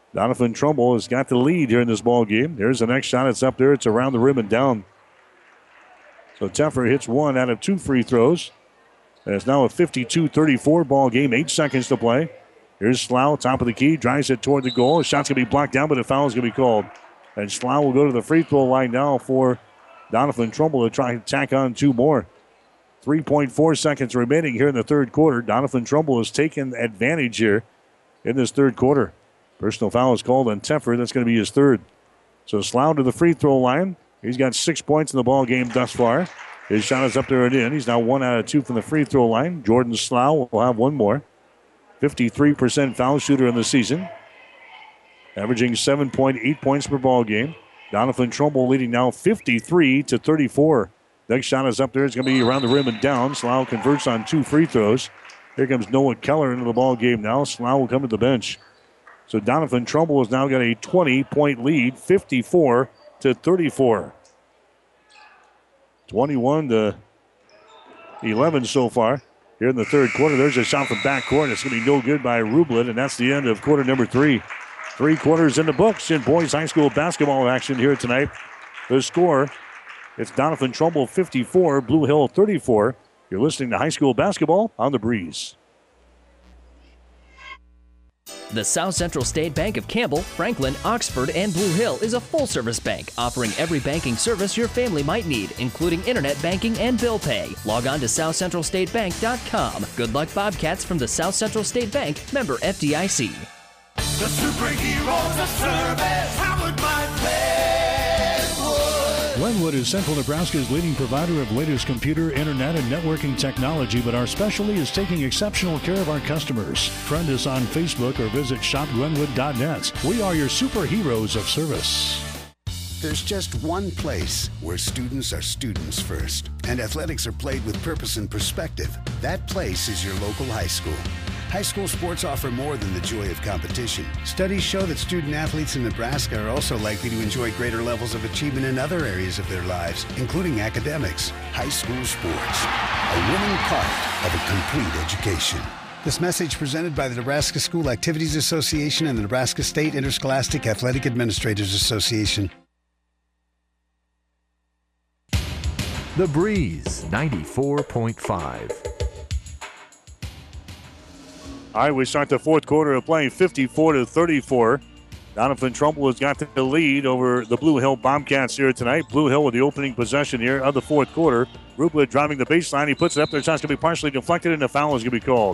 Donovan Trumbull has got the lead here in this ball game. There's the next shot. It's up there. It's around the rim and down. So Teffer hits 1 out of 2 free throws. And it's now a 52-34 ball game. 8 seconds to play. Here's Slough, top of the key, drives it toward the goal. The shot's going to be blocked down, but a foul is going to be called. And Slough will go to the free throw line now for Donovan Trumbull to try and tack on 2 more. 3.4 seconds remaining here in the third quarter. Donovan Trumbull has taken advantage here in this third quarter. Personal foul is called on Teffer. That's going to be his third. So Slough to the free throw line. He's got 6 points in the ball game thus far. His shot is up there and in. He's now 1 out of 2 from the free throw line. Jordan Slough will have 1 more. 53% foul shooter in the season. Averaging 7.8 points per ball game. Donovan Trumbull leading now 53-34. Next shot is up there. It's going to be around the rim and down. Slough converts on 2 free throws. Here comes Noah Keller into the ball game now. Slough will come to the bench. So Donovan Trumbull has now got a 20-point lead, 54-34. 21-11 so far. Here in the third quarter, there's a shot from backcourt. It's going to be no good by Rublet, and that's the end of quarter number 3. 3 quarters in the books in boys high school basketball action here tonight. The score, it's Donovan Trumbull 54, Blue Hill 34. You're listening to high school basketball on the Breeze. The South Central State Bank of Campbell, Franklin, Oxford, and Blue Hill is a full-service bank offering every banking service your family might need, including internet banking and bill pay. Log on to southcentralstatebank.com. Good luck, Bobcats, from the South Central State Bank, member FDIC. The superheroes of service, powered by Glenwood is Central Nebraska's leading provider of latest computer, internet, and networking technology, but our specialty is taking exceptional care of our customers. Friend us on Facebook or visit shopglenwood.net. We are your superheroes of service. There's just one place where students are students first, and athletics are played with purpose and perspective. That place is your local high school. High school sports offer more than the joy of competition. Studies show that student athletes in Nebraska are also likely to enjoy greater levels of achievement in other areas of their lives, including academics. High school sports, a winning part of a complete education. This message presented by the Nebraska School Activities Association and the Nebraska State Interscholastic Athletic Administrators Association. The Breeze 94.5. All right, we start the fourth quarter of playing 54-34. Donovan Trumbull has got the lead over the Blue Hill Bobcats here tonight. Blue Hill with the opening possession here of the fourth quarter. Rublet driving the baseline. He puts it up there. Shot's going to be partially deflected, and the foul is going to be called.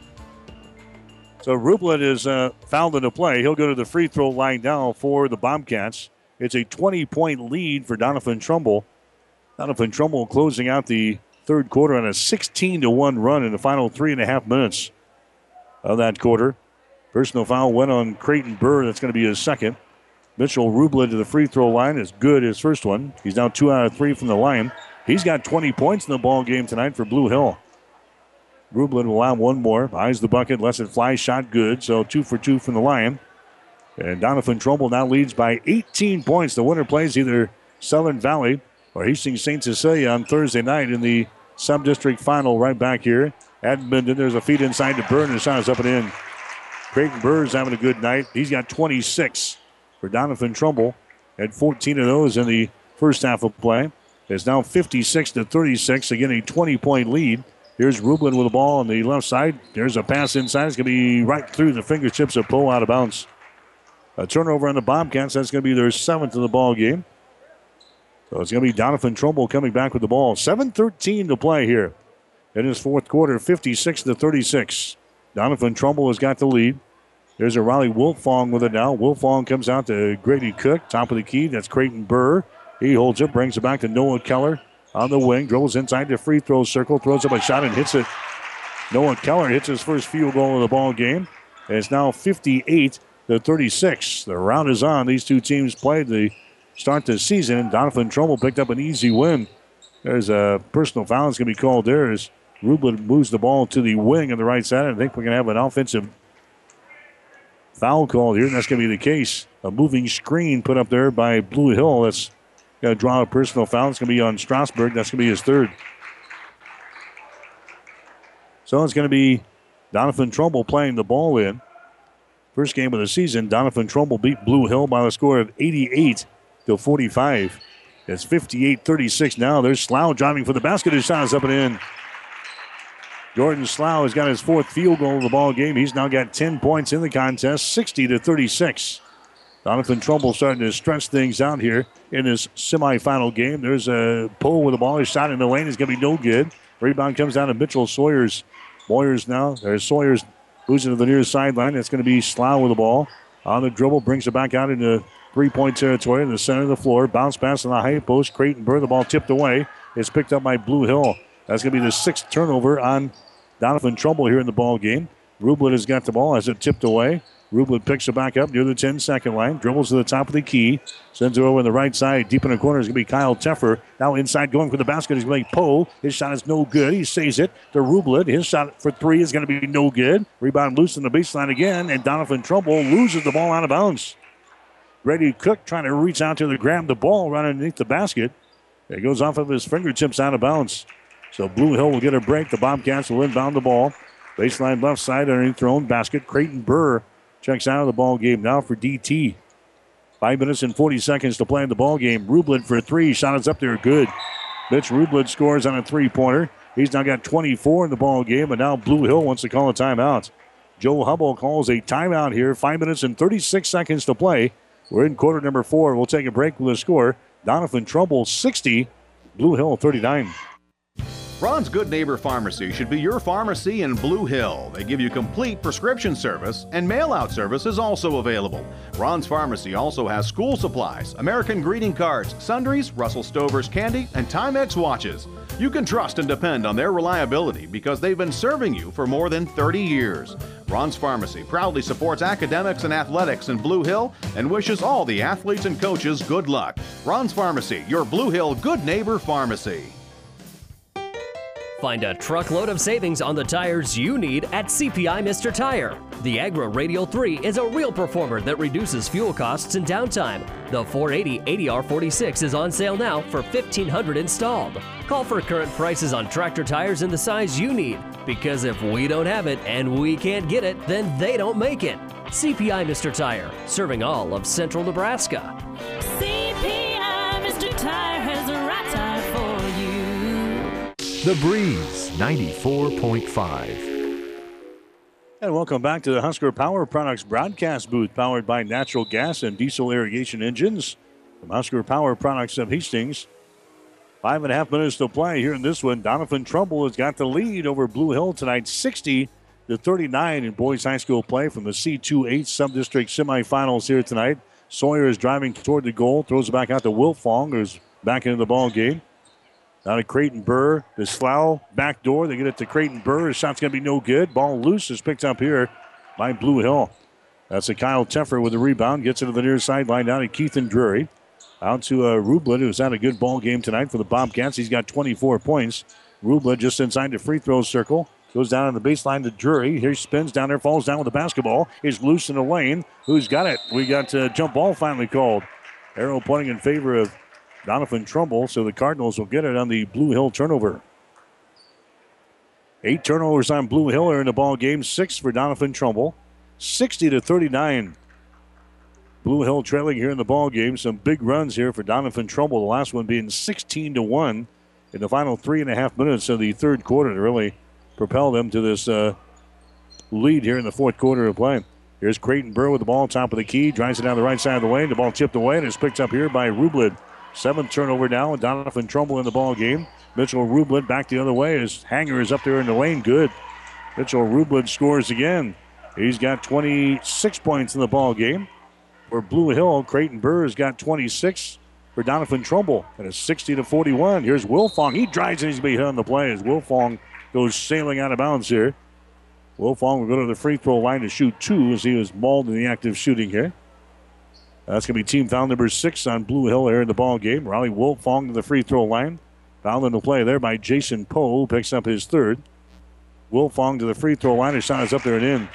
So Rublet is fouled into play. He'll go to the free throw line now for the Bobcats. It's a 20-point lead for Donovan Trumbull. Donovan Trumbull closing out the third quarter on a 16-1 run in the final 3.5 minutes of that quarter. Personal foul went on Creighton Burr. That's going to be his second. Mitchell Rublet to the free throw line is good, his first one. He's now 2 out of 3 from the line. He's got 20 points in the ball game tonight for Blue Hill. Rublet will have 1 more. Eyes the bucket, lets it fly, shot good. So 2 for 2 from the line. And Donovan Trumbull now leads by 18 points. The winner plays either Southern Valley or Hastings St. Cecilia on Thursday night in the sub-district final right back here at Minden. There's a feed inside to Burr, and the shot is up and in. Creighton Burr's having a good night. He's got 26 for Donovan Trumbull. Had 14 of those in the first half of play. It's now 56-36. Again, a 20-point lead. Here's Rublet with the ball on the left side. There's a pass inside. It's going to be right through the fingertips of Poe, out of bounds. A turnover on the Bobcats. That's going to be their 7th of the ball game. So it's going to be Donovan Trumbull coming back with the ball. 7:13 to play here in his fourth quarter, 56-36. Donovan Trumbull has got the lead. There's a Riley Wilfong with it now. Wilfong comes out to Grady Cook, top of the key. That's Creighton Burr. He holds it, brings it back to Noah Keller on the wing. Dribbles inside the free throw circle, throws up a shot and hits it. Noah Keller hits his first field goal of the ball game. And it's now 58-36. The round is on. These two teams played to start the season. Donovan Trumbull picked up an easy win. There's a personal foul that's going to be called there as Rublet moves the ball to the wing on the right side. I think we're going to have an offensive foul called here, and that's going to be the case. A moving screen put up there by Blue Hill. That's going to draw a personal foul. It's going to be on Strasburg. That's going to be his third. So it's going to be Donovan Trumbull playing the ball in. First game of the season, Doniphan Trumbull beat Blue Hill by a score of 88-45. It's 58-36 now. There's Slough driving for the basket. His shot is up and in. Jordan Slough has got his 4th field goal of the ball game. He's now got 10 points in the contest, 60-36. Doniphan Trumbull starting to stretch things out here in this semifinal game. There's a Poe with the ball. His shot in the lane is going to be no good. Rebound comes down to Mitchell Sawyers. Sawyers moves into the near sideline. It's going to be Slough with the ball. On the dribble, brings it back out into three-point territory in the center of the floor. Bounce pass on the high post. Creighton Burr, the ball tipped away. It's picked up by Blue Hill. That's going to be the 6th turnover on Doniphan Trumbull here in the ball game. Rublin has got the ball as it tipped away. Rublin picks it back up near the 10-second line. Dribbles to the top of the key. Sends it over on the right side. Deep in the corner is going to be Kyle Teffer. Now inside going for the basket is going to be Poe. His shot is no good. He saves it to Rublin. His shot for 3 is going to be no good. Rebound loose in the baseline again. And Doniphan Trumbull loses the ball out of bounds. Grady Cook trying to reach out to grab the ball right underneath the basket. It goes off of his fingertips out of bounds. So Blue Hill will get a break. The Bobcats will inbound the ball. Baseline left side underneath their own basket. Creighton Burr checks out of the ball game now for DT. 5 minutes and 40 seconds to play in the ball game. Rublin for 3. Shot is up there. Good. Mitch Rublin scores on a 3-pointer. He's now got 24 in the ball game, and now Blue Hill wants to call a timeout. Joe Hubble calls a timeout here. 5 minutes and 36 seconds to play. We're in quarter number 4. We'll take a break with the score. Doniphan Trumbull 60, Blue Hill 39. Ron's Good Neighbor Pharmacy should be your pharmacy in Blue Hill. They give you complete prescription service, and mail-out service is also available. Ron's Pharmacy also has school supplies, American greeting cards, sundries, Russell Stover's candy, and Timex watches. You can trust and depend on their reliability because they've been serving you for more than 30 years. Ron's Pharmacy proudly supports academics and athletics in Blue Hill and wishes all the athletes and coaches good luck. Ron's Pharmacy, your Blue Hill Good Neighbor Pharmacy. Find a truckload of savings on the tires you need at CPI Mr. Tire. The Agra Radial 3 is a real performer that reduces fuel costs and downtime. The 480 80R46 is on sale now for $1,500 installed. Call for current prices on tractor tires in the size you need, because if we don't have it and we can't get it, then they don't make it. CPI Mr. Tire, serving all of central Nebraska. CPI Mr. Tire has the right tire for you. The Breeze 94.5. And welcome back to the Husker Power Products broadcast booth, powered by natural gas and diesel irrigation engines from Husker Power Products of Hastings. 5.5 minutes to play here in this one. Doniphan Trumbull has got the lead over Blue Hill tonight, 60-39 in boys high school play from the C2-8 sub-district semifinals here tonight. Sawyer is driving toward the goal, throws it back out to Wilfong, who's back into the ball game. Now to Creighton Burr, the Slough back door. They get it to Creighton Burr. His shot's going to be no good. Ball loose is picked up here by Blue Hill. That's a Kyle Teffer with the rebound. Gets it to the near sideline down to Keithan Drury. Out to Rublin, who's had a good ball game tonight for the Bobcats. He's got 24 points. Rublin just inside the free throw circle. Goes down on the baseline to Drury. Here spins down there, falls down with the basketball. Is loose in the lane. Who's got it? We got jump ball finally called. Arrow pointing in favor of Doniphan Trumbull, so the Cardinals will get it on the Blue Hill turnover. 8 turnovers on Blue Hill are in the ball game. 6 for Doniphan Trumbull. 60-39. Blue Hill trailing here in the ball game. Some big runs here for Doniphan Trumbull. The last one being 16-1 in the final 3.5 minutes of the third quarter to really propel them to this lead here in the fourth quarter of play. Here's Creighton Burr with the ball, top of the key. Drives it down the right side of the lane. The ball tipped away and is picked up here by Rublin. 7th turnover now, and Doniphan Trumbull in the ball game. Mitchell Rublin back the other way. His hanger is up there in the lane. Good. Mitchell Rublin scores again. He's got 26 points in the ball game. For Blue Hill, Creighton Burr has got 26 for Doniphan Trumbull. And it's 60-41. Here's Wilfong. He drives and he's being hit on the play as Wilfong goes sailing out of bounds here. Wilfong will go to the free throw line to shoot 2 as he was mauled in the active shooting here. That's going to be team foul number 6 on Blue Hill here in the ball game. Riley Wilfong to the free throw line. Foul in the play there by Jason Poe, picks up his 3rd. Wilfong to the free throw line. His shot is up there and in.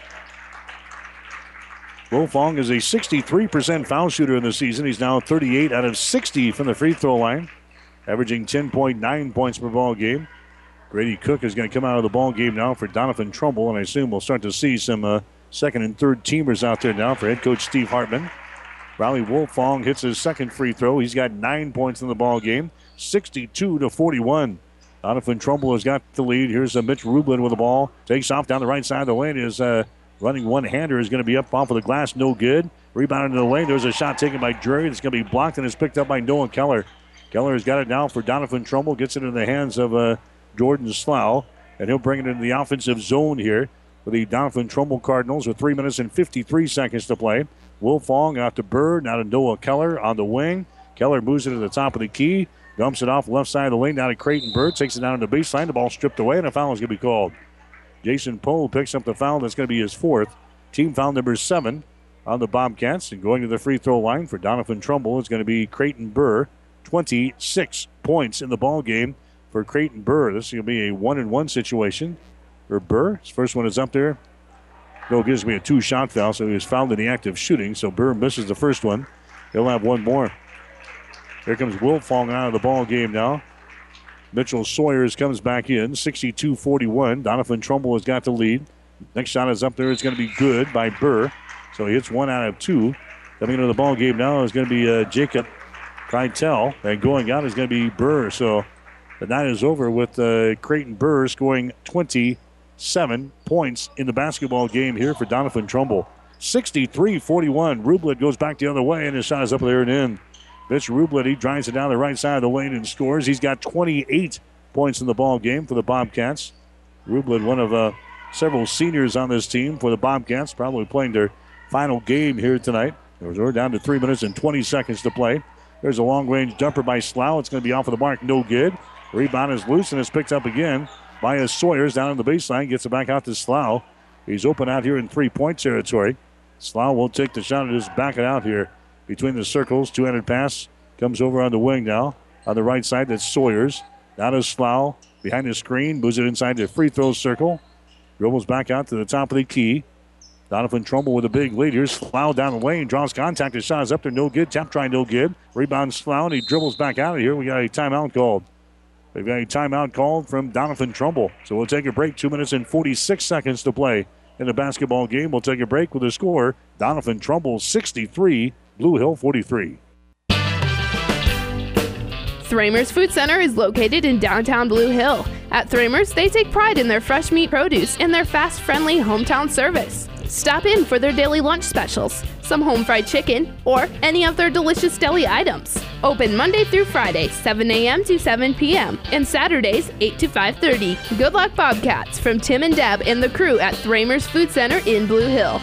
Wilfong is a 63% foul shooter in the season. He's now 38 out of 60 from the free throw line, averaging 10.9 points per ball game. Grady Cook is going to come out of the ball game now for Doniphan Trumbull, and I assume we'll start to see some second and third teamers out there now for head coach Steve Hartman. Riley Wolfong hits his second free throw. He's got 9 points in the ball game, 62-41. Doniphan Trumbull has got the lead. Here's Mitch Rublin with the ball. Takes off down the right side of the lane. Is running one-hander is going to be up off of the glass. No good. Rebound into the lane. There's a shot taken by Drury. That's going to be blocked and is picked up by Noah Keller. Keller has got it now for Doniphan Trumbull. Gets it in the hands of Jordan Slough. And he'll bring it into the offensive zone here for the Doniphan Trumbull Cardinals with 3 minutes and 53 seconds to play. Wolfong out to Bird. Now to Noah Keller on the wing. Keller moves it to the top of the key. Dumps it off left side of the lane down to Creighton Bird. Takes it down to the baseline. The ball stripped away, and a foul is going to be called. Jason Poe picks up the foul. That's going to be his fourth. Team foul number 7 on the Bobcats. And going to the free throw line for Doniphan Trumbull is going to be Creighton Burr. 26 points in the ball game for Creighton Burr. This is going to be a 1-and-1 situation for Burr. His first one is up there. No, gives me a 2-shot foul, so he was fouled in the act of shooting. So Burr misses the first one. He'll have one more. Here comes Wolfong out of the ball game now. Mitchell Sawyers comes back in, 62-41. Doniphan Trumbull has got the lead. Next shot is up there. It's going to be good by Burr. So he hits 1 out of 2. Coming into the ball game now is going to be Jacob Keitel. And going out is going to be Burr. So the night is over with Creighton Burr scoring 27 points in the basketball game here for Doniphan Trumbull. 63-41. Rublin goes back the other way, and his shot is up there and in. Mitch Rublin, he drives it down the right side of the lane and scores. He's got 28 points in the ball game for the Bobcats. Rublin, one of several seniors on this team for the Bobcats, probably playing their final game here tonight. We're down to 3 minutes and 20 seconds to play. There's a long-range jumper by Slough. It's going to be off of the mark. No good. Rebound is loose and it's picked up again by Sawyers down on the baseline. Gets it back out to Slough. He's open out here in three-point territory. Slough will take the shot and just back it out here between the circles. Two-handed pass comes over on the wing now. On the right side, that's Sawyers. Now to Slough. Behind the screen, moves it inside the free throw circle. Dribbles back out to the top of the key. Doniphan Trumbull with a big lead. Here's Slough down the lane. Draws contact. His shot is up there. No good. Tap try, no good. Rebound Slough, and he dribbles back out of here. We got a timeout called. We've got a timeout called from Doniphan Trumbull. So we'll take a break. 2 minutes and 46 seconds to play in the basketball game. We'll take a break with the score. Doniphan Trumbull 63, Blue Hill 43. Thramers Food Center is located in downtown Blue Hill. At Thramers, they take pride in their fresh meat produce and their fast, friendly hometown service. Stop in for their daily lunch specials, some home fried chicken, or any of their delicious deli items. Open Monday through Friday, 7 a.m. to 7 p.m., and Saturdays, 8 to 5:30. Good luck, Bobcats, from Tim and Deb and the crew at Thramers Food Center in Blue Hill.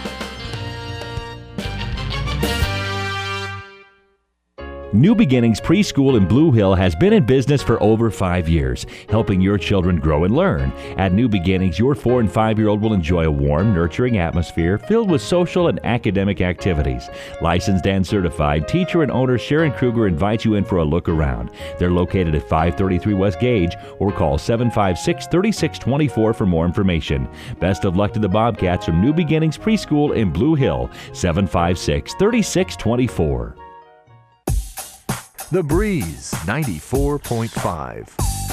New Beginnings Preschool in Blue Hill has been in business for over 5 years, helping your children grow and learn. At New Beginnings, your 4- and 5-year-old will enjoy a warm, nurturing atmosphere filled with social and academic activities. Licensed and certified, teacher and owner Sharon Kruger invites you in for a look around. They're located at 533 West Gage, or call 756-3624 for more information. Best of luck to the Bobcats from New Beginnings Preschool in Blue Hill, 756-3624. The Breeze 94.5.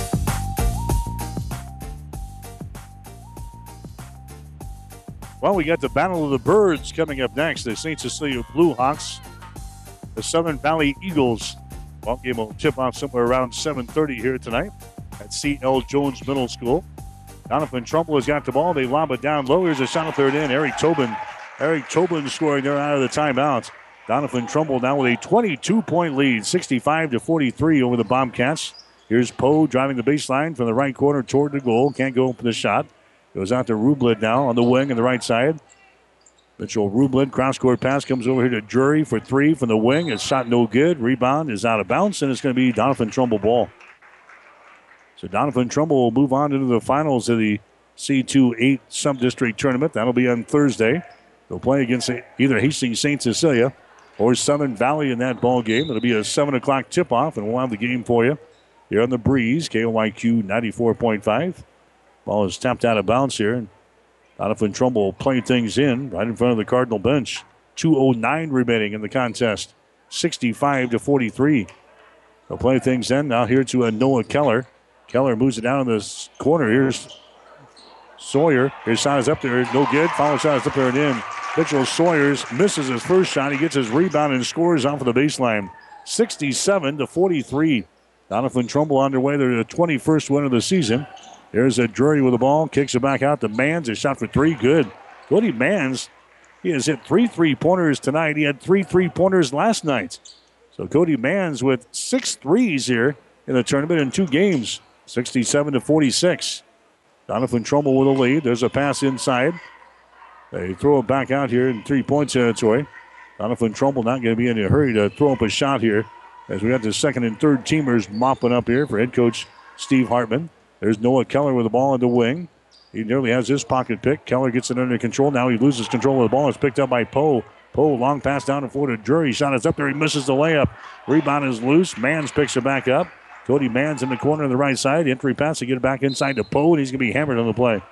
Well, we got the Battle of the Birds coming up next. The St. Cecilia Blue Hawks, the Southern Valley Eagles. Ball game will tip off somewhere around 7:30 here tonight at C.L. Jones Middle School. Doniphan Trumbull has got the ball. They lob it down low. Here's a shot up third in. Eric Tobin scoring there out of the timeout. Doniphan Trumbull now with a 22-point lead, 65-43 over the Bobcats. Here's Poe driving the baseline from the right corner toward the goal. Can't go for the shot. Goes out to Rublin now on the wing on the right side. Mitchell Rublin, cross-court pass, comes over here to Drury for three from the wing. It's shot no good. Rebound is out of bounds, and it's going to be Doniphan Trumbull ball. So Doniphan Trumbull will move on into the finals of the C2-8 Sub-District Tournament. That'll be on Thursday. They'll play against either Hastings St. Cecilia or Southern Valley in that ball game. It'll be a 7 o'clock tip-off, and we'll have the game for you here on the Breeze, KOIQ 94.5. Ball is tapped out of bounds here, and Doniphan Trumbull will play things in right in front of the Cardinal bench. 2:09 remaining in the contest, 65-43. They'll play things in now here to Noah Keller. Keller moves it down in this corner. Here's Sawyer, his shot is up there, no good. Foul shot is up there and in. Mitchell Sawyers misses his first shot. He gets his rebound and scores off of the baseline. 67-43. Doniphan Trumbull underway. They're the 21st win of the season. There's a Drury with the ball. Kicks it back out to Mans. A shot for three. Good. Cody Mans, he has hit 3 3-pointers tonight. He had 3 3-pointers last night. So Cody Mans with 6 threes here in the tournament in 2 games. 67-46. Doniphan Trumbull with a lead. There's a pass inside. They throw it back out here in 3-point territory. Doniphan Trumbull not going to be in a hurry to throw up a shot here as we got the second and third teamers mopping up here for head coach Steve Hartman. There's Noah Keller with the ball in the wing. He nearly has his pocket pick. Keller gets it under control. Now he loses control of the ball. It's picked up by Poe. Poe, long pass down the floor to Drury. Shot is up there. He misses the layup. Rebound is loose. Mans picks it back up. Cody Mans in the corner on the right side. Entry pass to get it back inside to Poe, and he's going to be hammered on the play.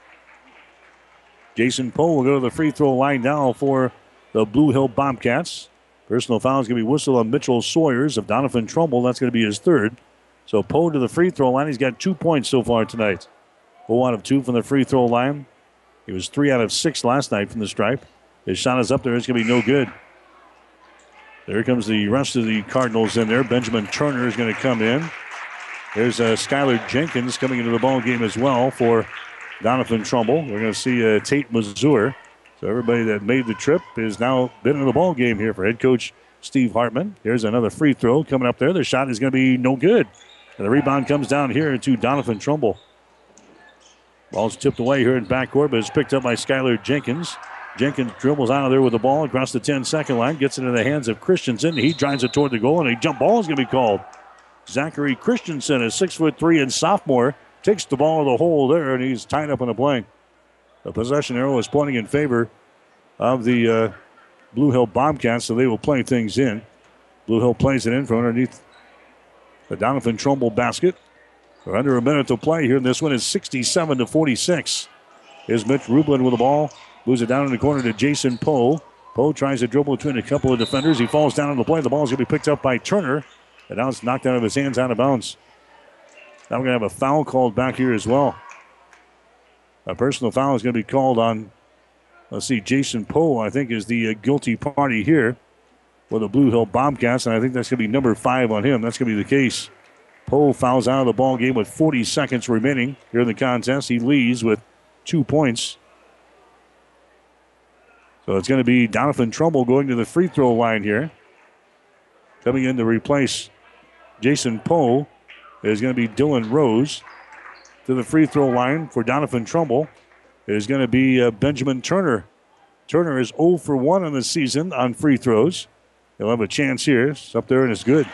Jason Poe will go to the free throw line now for the Blue Hill Bobcats. Personal foul is going to be whistled on Mitchell Sawyers of Doniphan Trumbull. That's going to be his third. So Poe to the free throw line. He's got 2 points so far tonight. 0 out of 2 from the free throw line. He was 3 out of 6 last night from the stripe. His shot is up there. It's going to be no good. There comes the rest of the Cardinals in there. Benjamin Turner is going to come in. There's Skylar Jenkins coming into the ball game as well for Doniphan Trumbull. We're going to see Tate Mazur. So everybody that made the trip has now been in the ball game here for head coach Steve Hartman. Here's another free throw coming up there. The shot is going to be no good. And the rebound comes down here to Doniphan Trumbull. Ball's tipped away here in backcourt, but it's picked up by Skylar Jenkins. Jenkins dribbles out of there with the ball across the 10-second line, gets it into the hands of Christensen. He drives it toward the goal, and a jump ball is going to be called. Zachary Christensen, a 6'3" and sophomore, takes the ball to the hole there, and he's tied up on the play. The possession arrow is pointing in favor of the Blue Hill Bobcats, so they will play things in. Blue Hill plays it in from underneath the Doniphan Trumbull basket. We're under a minute to play here, and this one is 67-46. Here's Mitch Rublin with the ball. Moves it down in the corner to Jason Poe. Poe tries to dribble between a couple of defenders. He falls down on the play. The ball is going to be picked up by Turner. And now it's knocked out of his hands, out of bounds. Now we're going to have a foul called back here as well. A personal foul is going to be called on, let's see, Jason Poe, I think, is the guilty party here for the Blue Hill Bobcats. And I think that's going to be number 5 on him. That's going to be the case. Poe fouls out of the ball game with 40 seconds remaining here in the contest. He leads with 2 points. So it's going to be Doniphan Trumbull going to the free throw line here. Coming in to replace Jason Poe is going to be Dylan Rose. To the free throw line for Doniphan Trumbull is going to be Benjamin Turner. Turner is 0 for 1 on the season on free throws. He'll have a chance here. It's up there and it's good.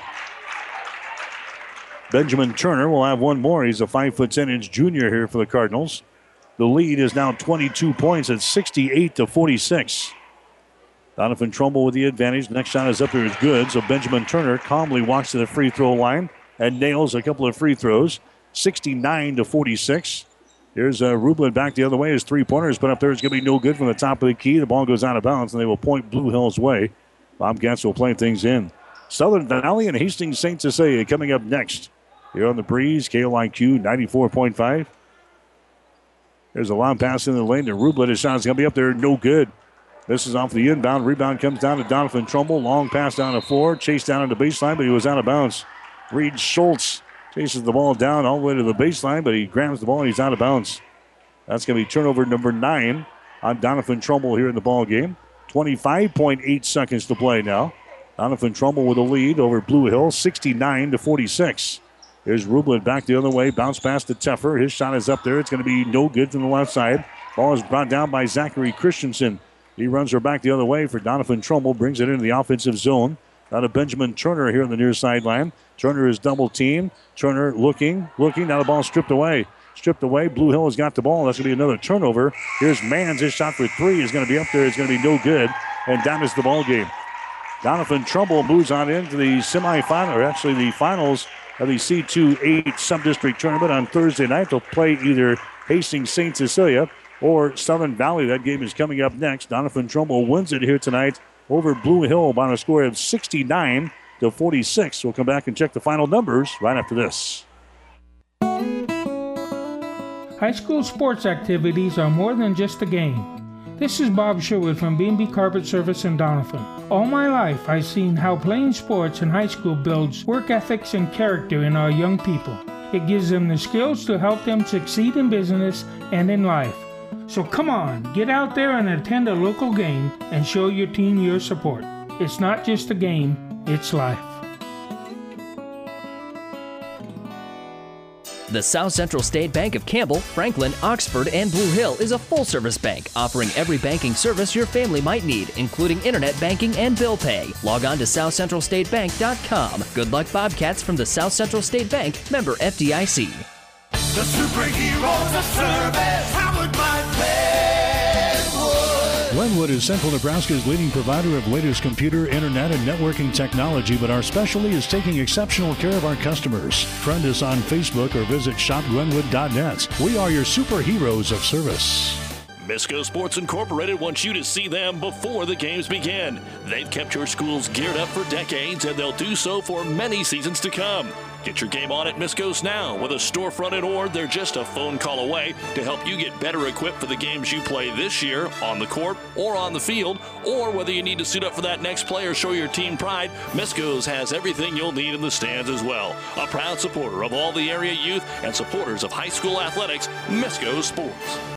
Benjamin Turner will have one more. He's a 5'10" junior here for the Cardinals. The lead is now 22 points at 68-46. Doniphan Trumbull with the advantage. Next shot is up there is good. So Benjamin Turner calmly walks to the free throw line and nails a couple of free throws. 69-46. Here's Rublin back the other way. His three-pointers put up there. It's going to be no good from the top of the key. The ball goes out of bounds, and they will point Blue Hill's way. Bobcats will play things in. Southern Valley and Hastings St. Cecilia coming up next. Here on the Breeze, KLIQ 94.5. There's a long pass in the lane to Rublin. His shot is going to be up there. No good. This is off the inbound. Rebound comes down to Doniphan Trumbull. Long pass down the floor. Chased down on the baseline, but he was out of bounds. Reed Schultz chases the ball down all the way to the baseline, but he grabs the ball and he's out of bounds. That's going to be turnover number 9 on Doniphan Trumbull here in the ball game. 25.8 seconds to play now. Doniphan Trumbull with a lead over Blue Hill, 69-46. Here's Rublin back the other way. Bounce pass to Teffer. His shot is up there. It's going to be no good from the left side. Ball is brought down by Zachary Christensen. He runs her back the other way for Doniphan Trumbull. Brings it into the offensive zone. Now to Benjamin Turner here on the near sideline. Turner is double teamed. Turner looking. Now the ball stripped away. Blue Hill has got the ball. That's going to be another turnover. Here's Mans. His shot for 3 is going to be up there. It's going to be no good. And that is the ball game. Doniphan Trumbull moves on into the semifinal, or actually the finals of the C2-8 Sub-District Tournament on Thursday night. They'll play either Hastings St. Cecilia or Southern Valley. That game is coming up next. Doniphan Trumbull wins it here tonight over Blue Hill by a score of 69-46. We'll come back and check the final numbers right after this. High school sports activities are more than just a game. This is Bob Sherwood from B&B Carpet Service in Donovan. All my life, I've seen how playing sports in high school builds work ethics and character in our young people. It gives them the skills to help them succeed in business and in life. So come on, get out there and attend a local game and show your team your support. It's not just a game, it's life. The South Central State Bank of Campbell, Franklin, Oxford, and Blue Hill is a full-service bank offering every banking service your family might need, including internet banking and bill pay. Log on to southcentralstatebank.com. Good luck, Bobcats, from the South Central State Bank, member FDIC. The superheroes of service, Howard by Glenwood. Glenwood is Central Nebraska's leading provider of latest computer, internet, and networking technology, but our specialty is taking exceptional care of our customers. Friend us on Facebook or visit shopglenwood.net. We are your superheroes of service. Misco Sports Incorporated wants you to see them before the games begin. They've kept your schools geared up for decades, and they'll do so for many seasons to come. Get your game on at Misco's now. With a storefront in Ord, they're just a phone call away to help you get better equipped for the games you play this year on the court or on the field, or whether you need to suit up for that next play or show your team pride. Misco's has everything you'll need in the stands as well. A proud supporter of all the area youth and supporters of high school athletics, Misco Sports.